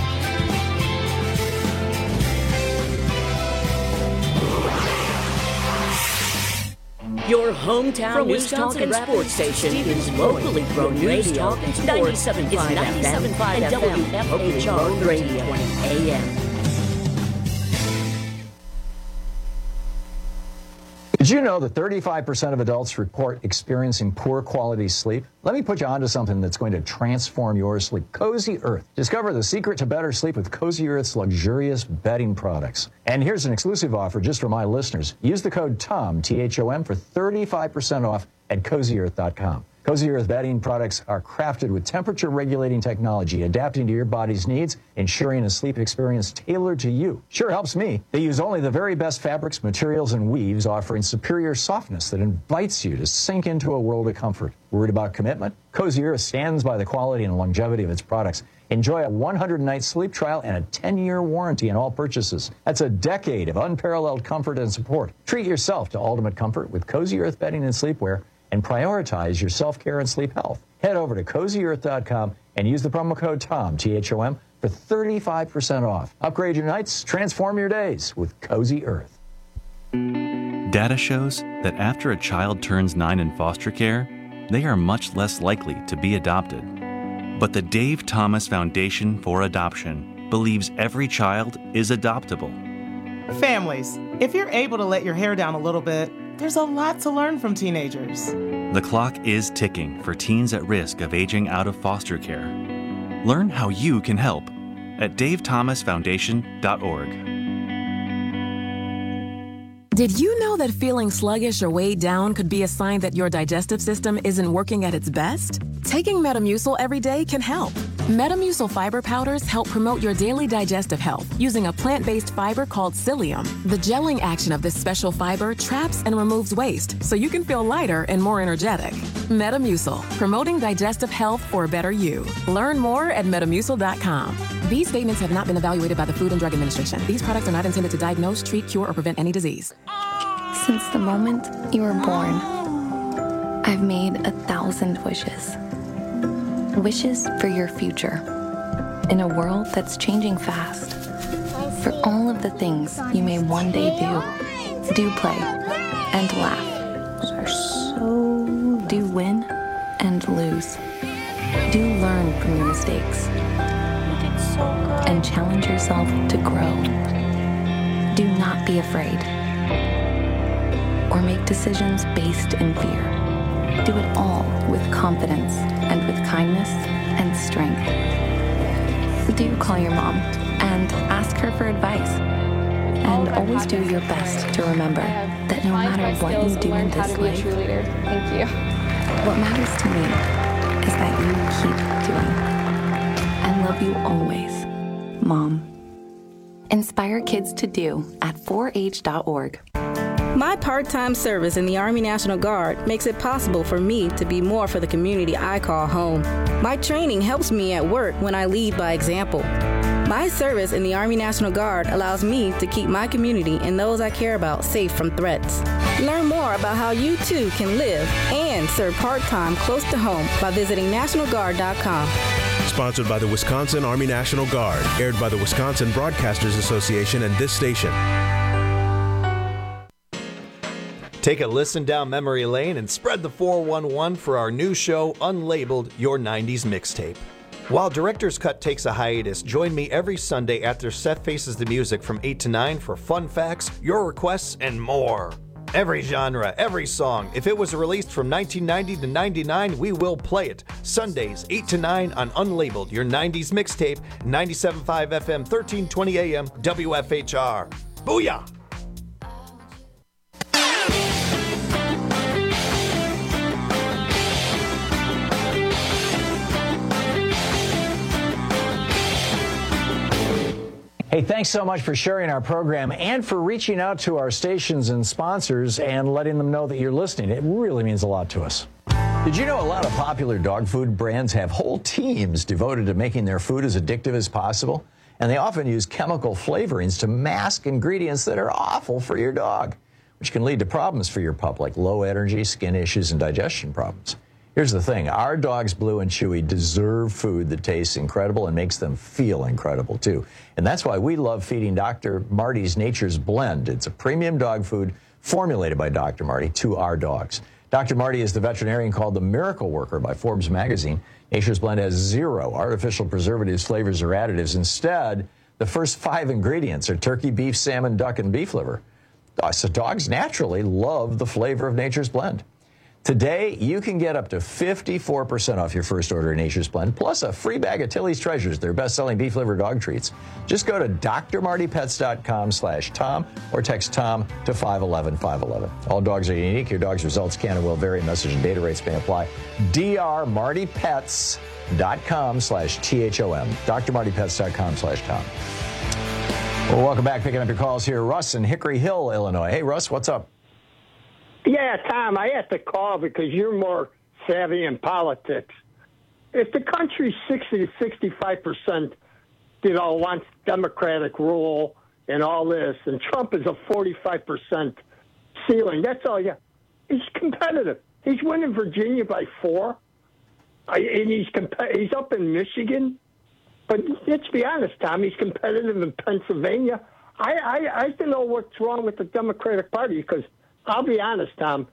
Your hometown From news talk and Wisconsin sports station Stevens is locally grown News radio. Talk and Sports ninety-seven point five is F M ninety-seven point five and F M, W F locally H R grown radio. thirteen twenty A M. Did you know that thirty-five percent of adults report experiencing poor quality sleep? Let me put you onto something that's going to transform your sleep. Cozy Earth. Discover the secret to better sleep with Cozy Earth's luxurious bedding products. And here's an exclusive offer just for my listeners. Use the code THOM, T H O M, for thirty-five percent off at cozy earth dot com. Cozy Earth bedding products are crafted with temperature-regulating technology, adapting to your body's needs, ensuring a sleep experience tailored to you. Sure helps me. They use only the very best fabrics, materials, and weaves, offering superior softness that invites you to sink into a world of comfort. Worried about commitment? Cozy Earth stands by the quality and longevity of its products. Enjoy a one hundred night sleep trial and a ten year warranty on all purchases. That's a decade of unparalleled comfort and support. Treat yourself to ultimate comfort with Cozy Earth bedding and sleepwear, and prioritize your self-care and sleep health. Head over to cozy earth dot com and use the promo code THOM, T H O M, for thirty-five percent off. Upgrade your nights, transform your days with Cozy Earth. Data shows that after a child turns nine in foster care, they are much less likely to be adopted. But the Dave Thomas Foundation for Adoption believes every child is adoptable. Families, if you're able to let your hair down a little bit, there's a lot to learn from teenagers. The clock is ticking for teens at risk of aging out of foster care. Learn how you can help at dave thomas foundation dot org. Did you know that feeling sluggish or weighed down could be a sign that your digestive system isn't working at its best? Taking Metamucil every day can help. Metamucil fiber powders help promote your daily digestive health using a plant-based fiber called psyllium. The gelling action of this special fiber traps and removes waste so you can feel lighter and more energetic. Metamucil, promoting digestive health for a better you. Learn more at metamucil dot com. These statements have not been evaluated by the Food and Drug Administration. These products are not intended to diagnose, treat, cure, or prevent any disease. Since the moment you were born, I've made a thousand wishes. Wishes for your future. In a world that's changing fast. For all of the things you may one day do. Do play and laugh. So do win and lose. Do learn from your mistakes. And challenge yourself to grow. Do not be afraid. Or make decisions based in fear. Do it all with confidence and with kindness and strength. Do call your mom and ask her for advice. And always do your best to remember that no matter what you do in this life, thank you. What matters to me is that you keep doing. I love you always, Mom. Inspire kids to do at four H dot org. My part-time service in the Army National Guard makes it possible for me to be more for the community I call home. My training helps me at work when I lead by example. My service in the Army National Guard allows me to keep my community and those I care about safe from threats. Learn more about how you too can live and serve part-time close to home by visiting national guard dot com. Sponsored by the Wisconsin Army National Guard, aired by the Wisconsin Broadcasters Association and this station. Take a listen down memory lane and spread the four one one for our new show, Unlabeled, Your nineties Mixtape. While Director's Cut takes a hiatus, join me every Sunday after Seth Faces the Music from eight to nine for fun facts, your requests, and more. Every genre, every song. If it was released from nineteen ninety to ninety-nine, we will play it. Sundays, eight to nine on Unlabeled, Your nineties Mixtape, ninety-seven point five F M, thirteen twenty A M, W F H R. Booyah! Hey, thanks so much for sharing our program and for reaching out to our stations and sponsors and letting them know that you're listening. It really means a lot to us. Did you know a lot of popular dog food brands have whole teams devoted to making their food as addictive as possible? And they often use chemical flavorings to mask ingredients that are awful for your dog, which can lead to problems for your pup like low energy, skin issues, and digestion problems. Here's the thing. Our dogs, Blue and Chewy, deserve food that tastes incredible and makes them feel incredible, too. And that's why we love feeding Doctor Marty's Nature's Blend. It's a premium dog food formulated by Doctor Marty to our dogs. Doctor Marty is the veterinarian called the Miracle Worker by Forbes magazine. Nature's Blend has zero artificial preservatives, flavors, or additives. Instead, the first five ingredients are turkey, beef, salmon, duck, and beef liver. So dogs naturally love the flavor of Nature's Blend. Today, you can get up to fifty-four percent off your first order of Nature's Blend, plus a free bag of Tilly's Treasures, their best-selling beef liver dog treats. Just go to d r marty pets dot com slash Tom or text Tom to five one one five one one. All dogs are unique. Your dog's results can and will vary. Message and data rates may apply. d r marty pets dot com slash T H O M. d r marty pets dot com slash Tom. Well, welcome back. Picking up your calls here. Russ in Hickory Hill, Illinois. Hey, Russ, what's up? Yeah, Tom, I have to call because you're more savvy in politics. If the country's sixty to sixty-five percent, you know, wants democratic rule and all this, and Trump is a forty-five percent ceiling, that's all. Yeah, he's competitive. He's winning Virginia by four, I, and he's comp- he's up in Michigan. But let's be honest, Tom, he's competitive in Pennsylvania. I, I, I don't know what's wrong with the Democratic Party because I'll be honest, Tom,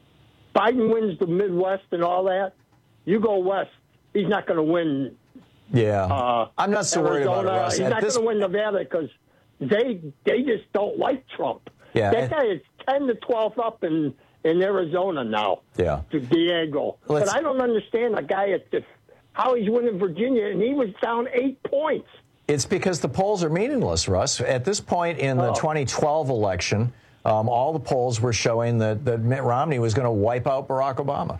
Biden wins the Midwest and all that. You go west, he's not going to win. Yeah, uh, I'm not so Arizona. worried about it, Russ. He's At not this... going to win Nevada because they they just don't like Trump. Yeah, that and... guy is ten to twelve up in, in Arizona now. Yeah, to Diego. Let's... But I don't understand a guy at the, how he's winning Virginia, and he was down eight points. It's because the polls are meaningless, Russ. At this point in the oh. twenty twelve election, Um, all the polls were showing that, that Mitt Romney was going to wipe out Barack Obama.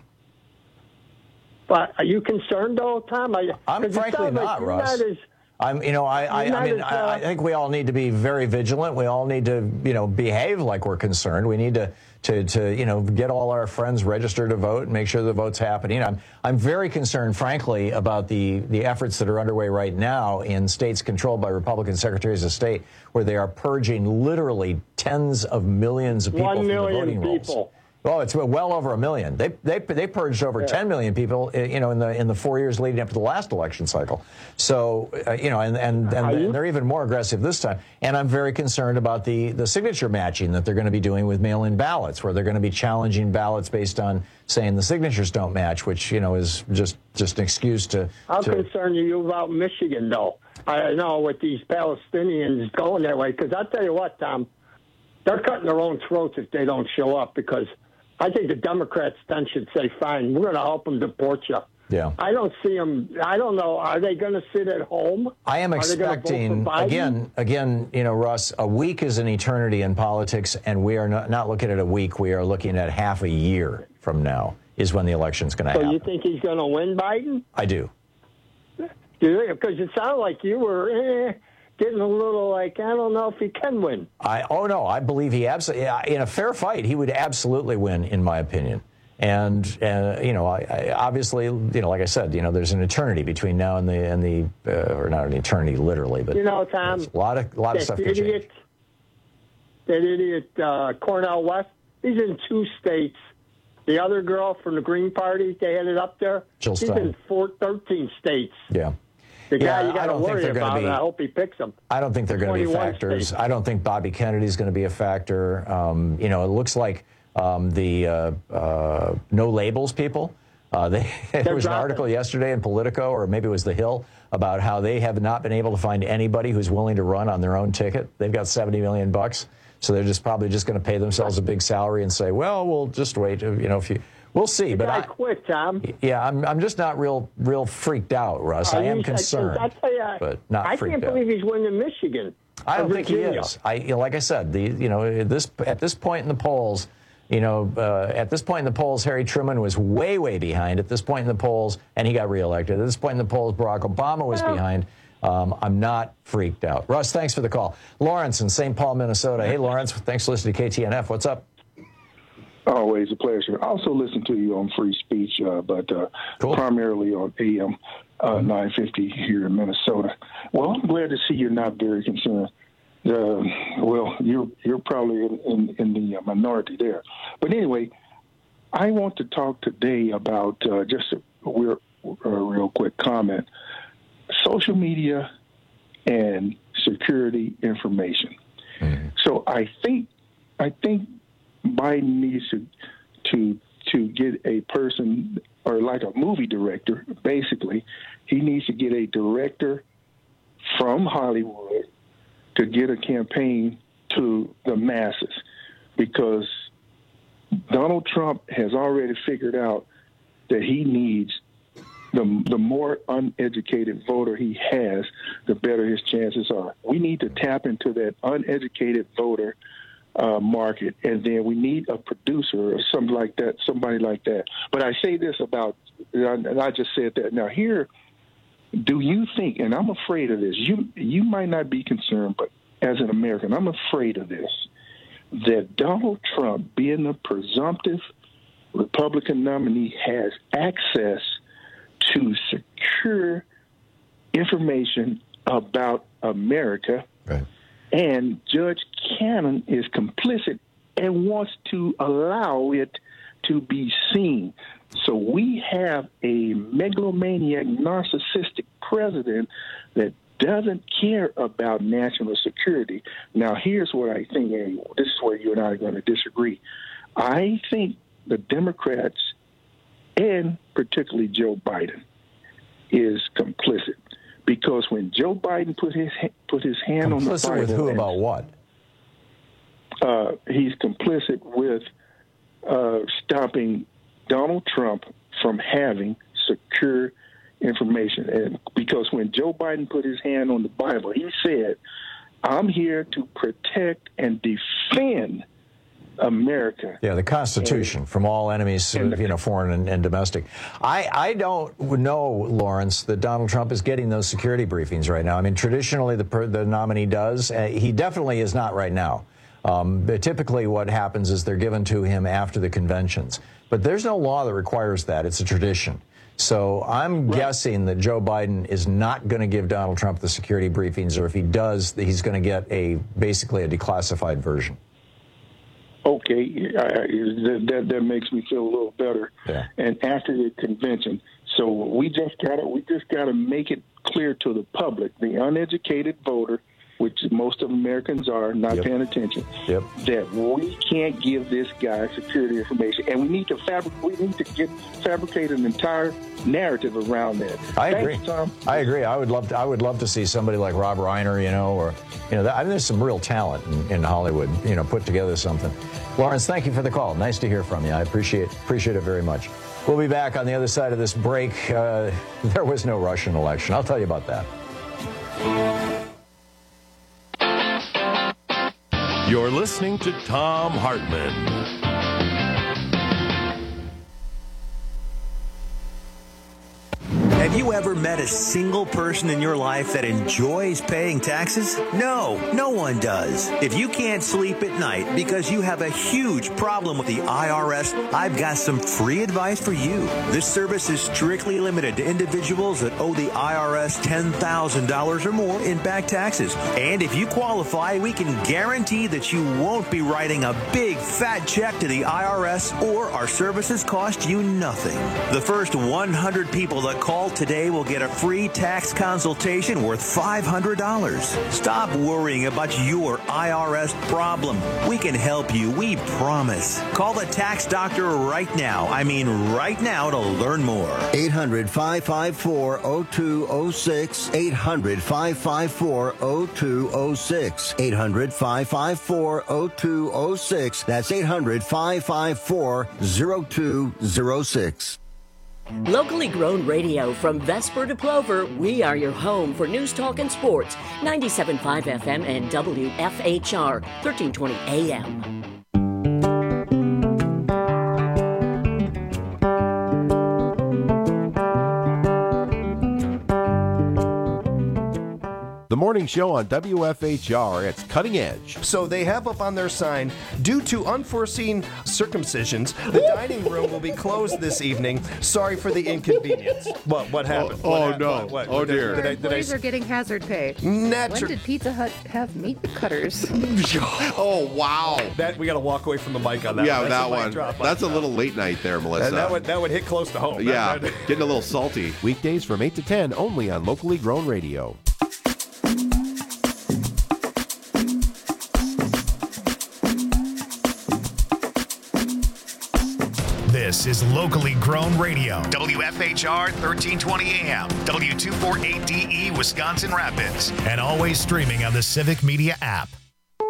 But are you concerned, though, Tom? I, I'm frankly not, like Russ. Not as, I'm, you know, I, I, I mean, as, uh, I, I think we all need to be very vigilant. We all need to, you know, behave like we're concerned. We need to, to, to, you know, get all our friends registered to vote and make sure the vote's happening. I'm, I'm very concerned, frankly, about the, the efforts that are underway right now in states controlled by Republican secretaries of state, where they are purging literally tens of millions of people One from the million voting people. rolls. Oh, it's well over a million. They they they purged over yeah. ten million people, you know, in the in the four years leading up to the last election cycle. So, uh, you know, and and, and, and they're even more aggressive this time. And I'm very concerned about the the signature matching that they're going to be doing with mail-in ballots, where they're going to be challenging ballots based on saying the signatures don't match, which, you know, is just just an excuse to. How to, concerned are you about Michigan, though? I know with these Palestinians going that way, because I'll tell you what, Tom, they're cutting their own throats if they don't show up, because I think the Democrats then should say, fine, we're going to help them deport you. Yeah. I don't see them. I don't know. Are they going to sit at home? I am expecting, again, again, you know, Russ, a week is an eternity in politics, and we are not, not looking at a week. We are looking at half a year from now is when the election's going to so happen. So you think he's going to win Biden? I do. Do you? Because it sounded like you were eh, getting a little like, I don't know if he can win. I Oh, no, I believe he absolutely, in a fair fight, he would absolutely win, in my opinion. And, uh, you know, I, I obviously, you know, like I said, you know, there's an eternity between now and the, and the uh, or not an eternity literally, but you know, Tom, a lot of, a lot of stuff can change. That idiot uh, Cornel West, he's in two states. The other girl from the Green Party, they had it up there. Jill She's Stein. in four, thirteen states. Yeah. The guy yeah, you got to worry about, be, and I hope he picks him. I don't think they're going to be factors. States. I don't think Bobby Kennedy's going to be a factor. Um, you know, it looks like um, the uh, uh, no labels people. Uh, they, there was an article yesterday in Politico, or maybe it was The Hill, about how they have not been able to find anybody who's willing to run on their own ticket. They've got seventy million bucks, so they're just probably just going to pay themselves a big salary and say, well, we'll just wait. You know, if you. We'll see, the but guy I quit, Tom. Yeah, I'm. I'm just not real, real freaked out, Russ. Uh, I am concerned, I, I tell you, but not I freaked out. I can't believe he's winning Michigan. I don't think Virginia. he is. I, you know, like I said, the you know this at this point in the polls, you know, uh, at this point in the polls, Harry Truman was way, way behind. At this point in the polls, and he got reelected. At this point in the polls, Barack Obama was well, behind. Um, I'm not freaked out. Russ, thanks for the call. Lawrence in Saint Paul, Minnesota. Hey, Lawrence, thanks for listening to K T N F. What's up? Always a pleasure. I also listen to you on free speech, uh, but uh, cool. primarily on A M uh, nine fifty here in Minnesota. Well, I'm glad to see you're not very concerned. Uh, well, you're you're probably in, in, in the minority there. But anyway, I want to talk today about uh, just a, a, a real quick comment. Social media and security information. Mm-hmm. So I think I think Biden needs to to to get a person, or like a movie director, basically, he needs to get a director from Hollywood to get a campaign to the masses, because Donald Trump has already figured out that he needs the the more uneducated voter he has, the better his chances are. We need to tap into that uneducated voter uh, market, and then we need a producer or something like that, somebody like that. But I say this about, and I just said that. Now here, do you think, and I'm afraid of this, you you might not be concerned, but as an American, I'm afraid of this, that Donald Trump, being a presumptive Republican nominee, has access to secure information about America, right. And Judge Cannon is complicit and wants to allow it to be seen. So we have a megalomaniac, narcissistic president that doesn't care about national security. Now, here's what I think, and this is where you and I are going to disagree. I think the Democrats, and particularly Joe Biden, is complicit, because when Joe Biden put his put his hand complicit on the Bible, with who and, about what? Uh, he's complicit with uh, stopping Donald Trump from having secure information, and because when Joe Biden put his hand on the Bible, he said, "I'm here to protect and defend America." Yeah, the Constitution and, from all enemies, the, you know, foreign and, and domestic. I, I don't know, Lawrence, that Donald Trump is getting those security briefings right now. I mean, traditionally the the nominee does. Uh, he definitely is not right now. Um, but typically what happens is they're given to him after the conventions. But there's no law that requires that. It's a tradition. So I'm right. guessing that Joe Biden is not going to give Donald Trump the security briefings, or if he does, he's going to get a basically a declassified version. Okay, I, that that makes me feel a little better. Yeah. And after the convention, so we just gotta we just gotta make it clear to the public, the uneducated voter, which most of Americans are not yep. paying attention, yep. that we can't give this guy security information, and we need to fabric we need to get fabricate an entire narrative around that. I Thanks, agree. Tom. I agree. I would love to. I would love to see somebody like Rob Reiner, you know, or you know, that, I mean, there's some real talent in, in Hollywood, you know, put together something. Lawrence, thank you for the call. Nice to hear from you. I appreciate appreciate it very much. We'll be back on the other side of this break. Uh, there was no Russian election. I'll tell you about that. You're listening to Thom Hartmann. Have you ever met a single person in your life that enjoys paying taxes? No, no one does. If you can't sleep at night because you have a huge problem with the I R S, I've got some free advice for you. This service is strictly limited to individuals that owe the I R S ten thousand dollars or more in back taxes. And if you qualify, we can guarantee that you won't be writing a big fat check to the I R S, or our services cost you nothing. The first one hundred people that call today will get a free tax consultation worth five hundred dollars. Stop worrying about your I R S problem. We can help you, we promise. Call the tax doctor right now. I mean right now to learn more. eight hundred, five five four, oh two oh six. eight hundred, five five four, oh two oh six. eight hundred, five five four, oh two oh six. That's eight hundred, five five four, oh two oh six. Locally grown radio from Vesper to Plover, we are your home for news, talk, and sports. ninety-seven point five F M and W F H R, thirteen twenty A M. The morning show on W F H R. It's Cutting Edge. So they have up on their sign, due to unforeseen circumcisions, the dining room will be closed this evening. Sorry for the inconvenience. What what happened? Oh, what oh happened? no. What, what, oh what, dear. Did I, Our did I, employees are getting hazard pay. Natu- When did Pizza Hut have meat cutters? Oh, wow. That we got to walk away from the mic on that. Yeah, one. that That's a one. drop That's a on little late night there, Melissa. that. That would that would hit close to home. yeah, That- that- getting a little salty. Weekdays from eight to ten, only on Locally Grown Radio. This is Locally Grown Radio. W F H R thirteen twenty A M, W two forty-eight D E, Wisconsin Rapids, and always streaming on the Civic Media app.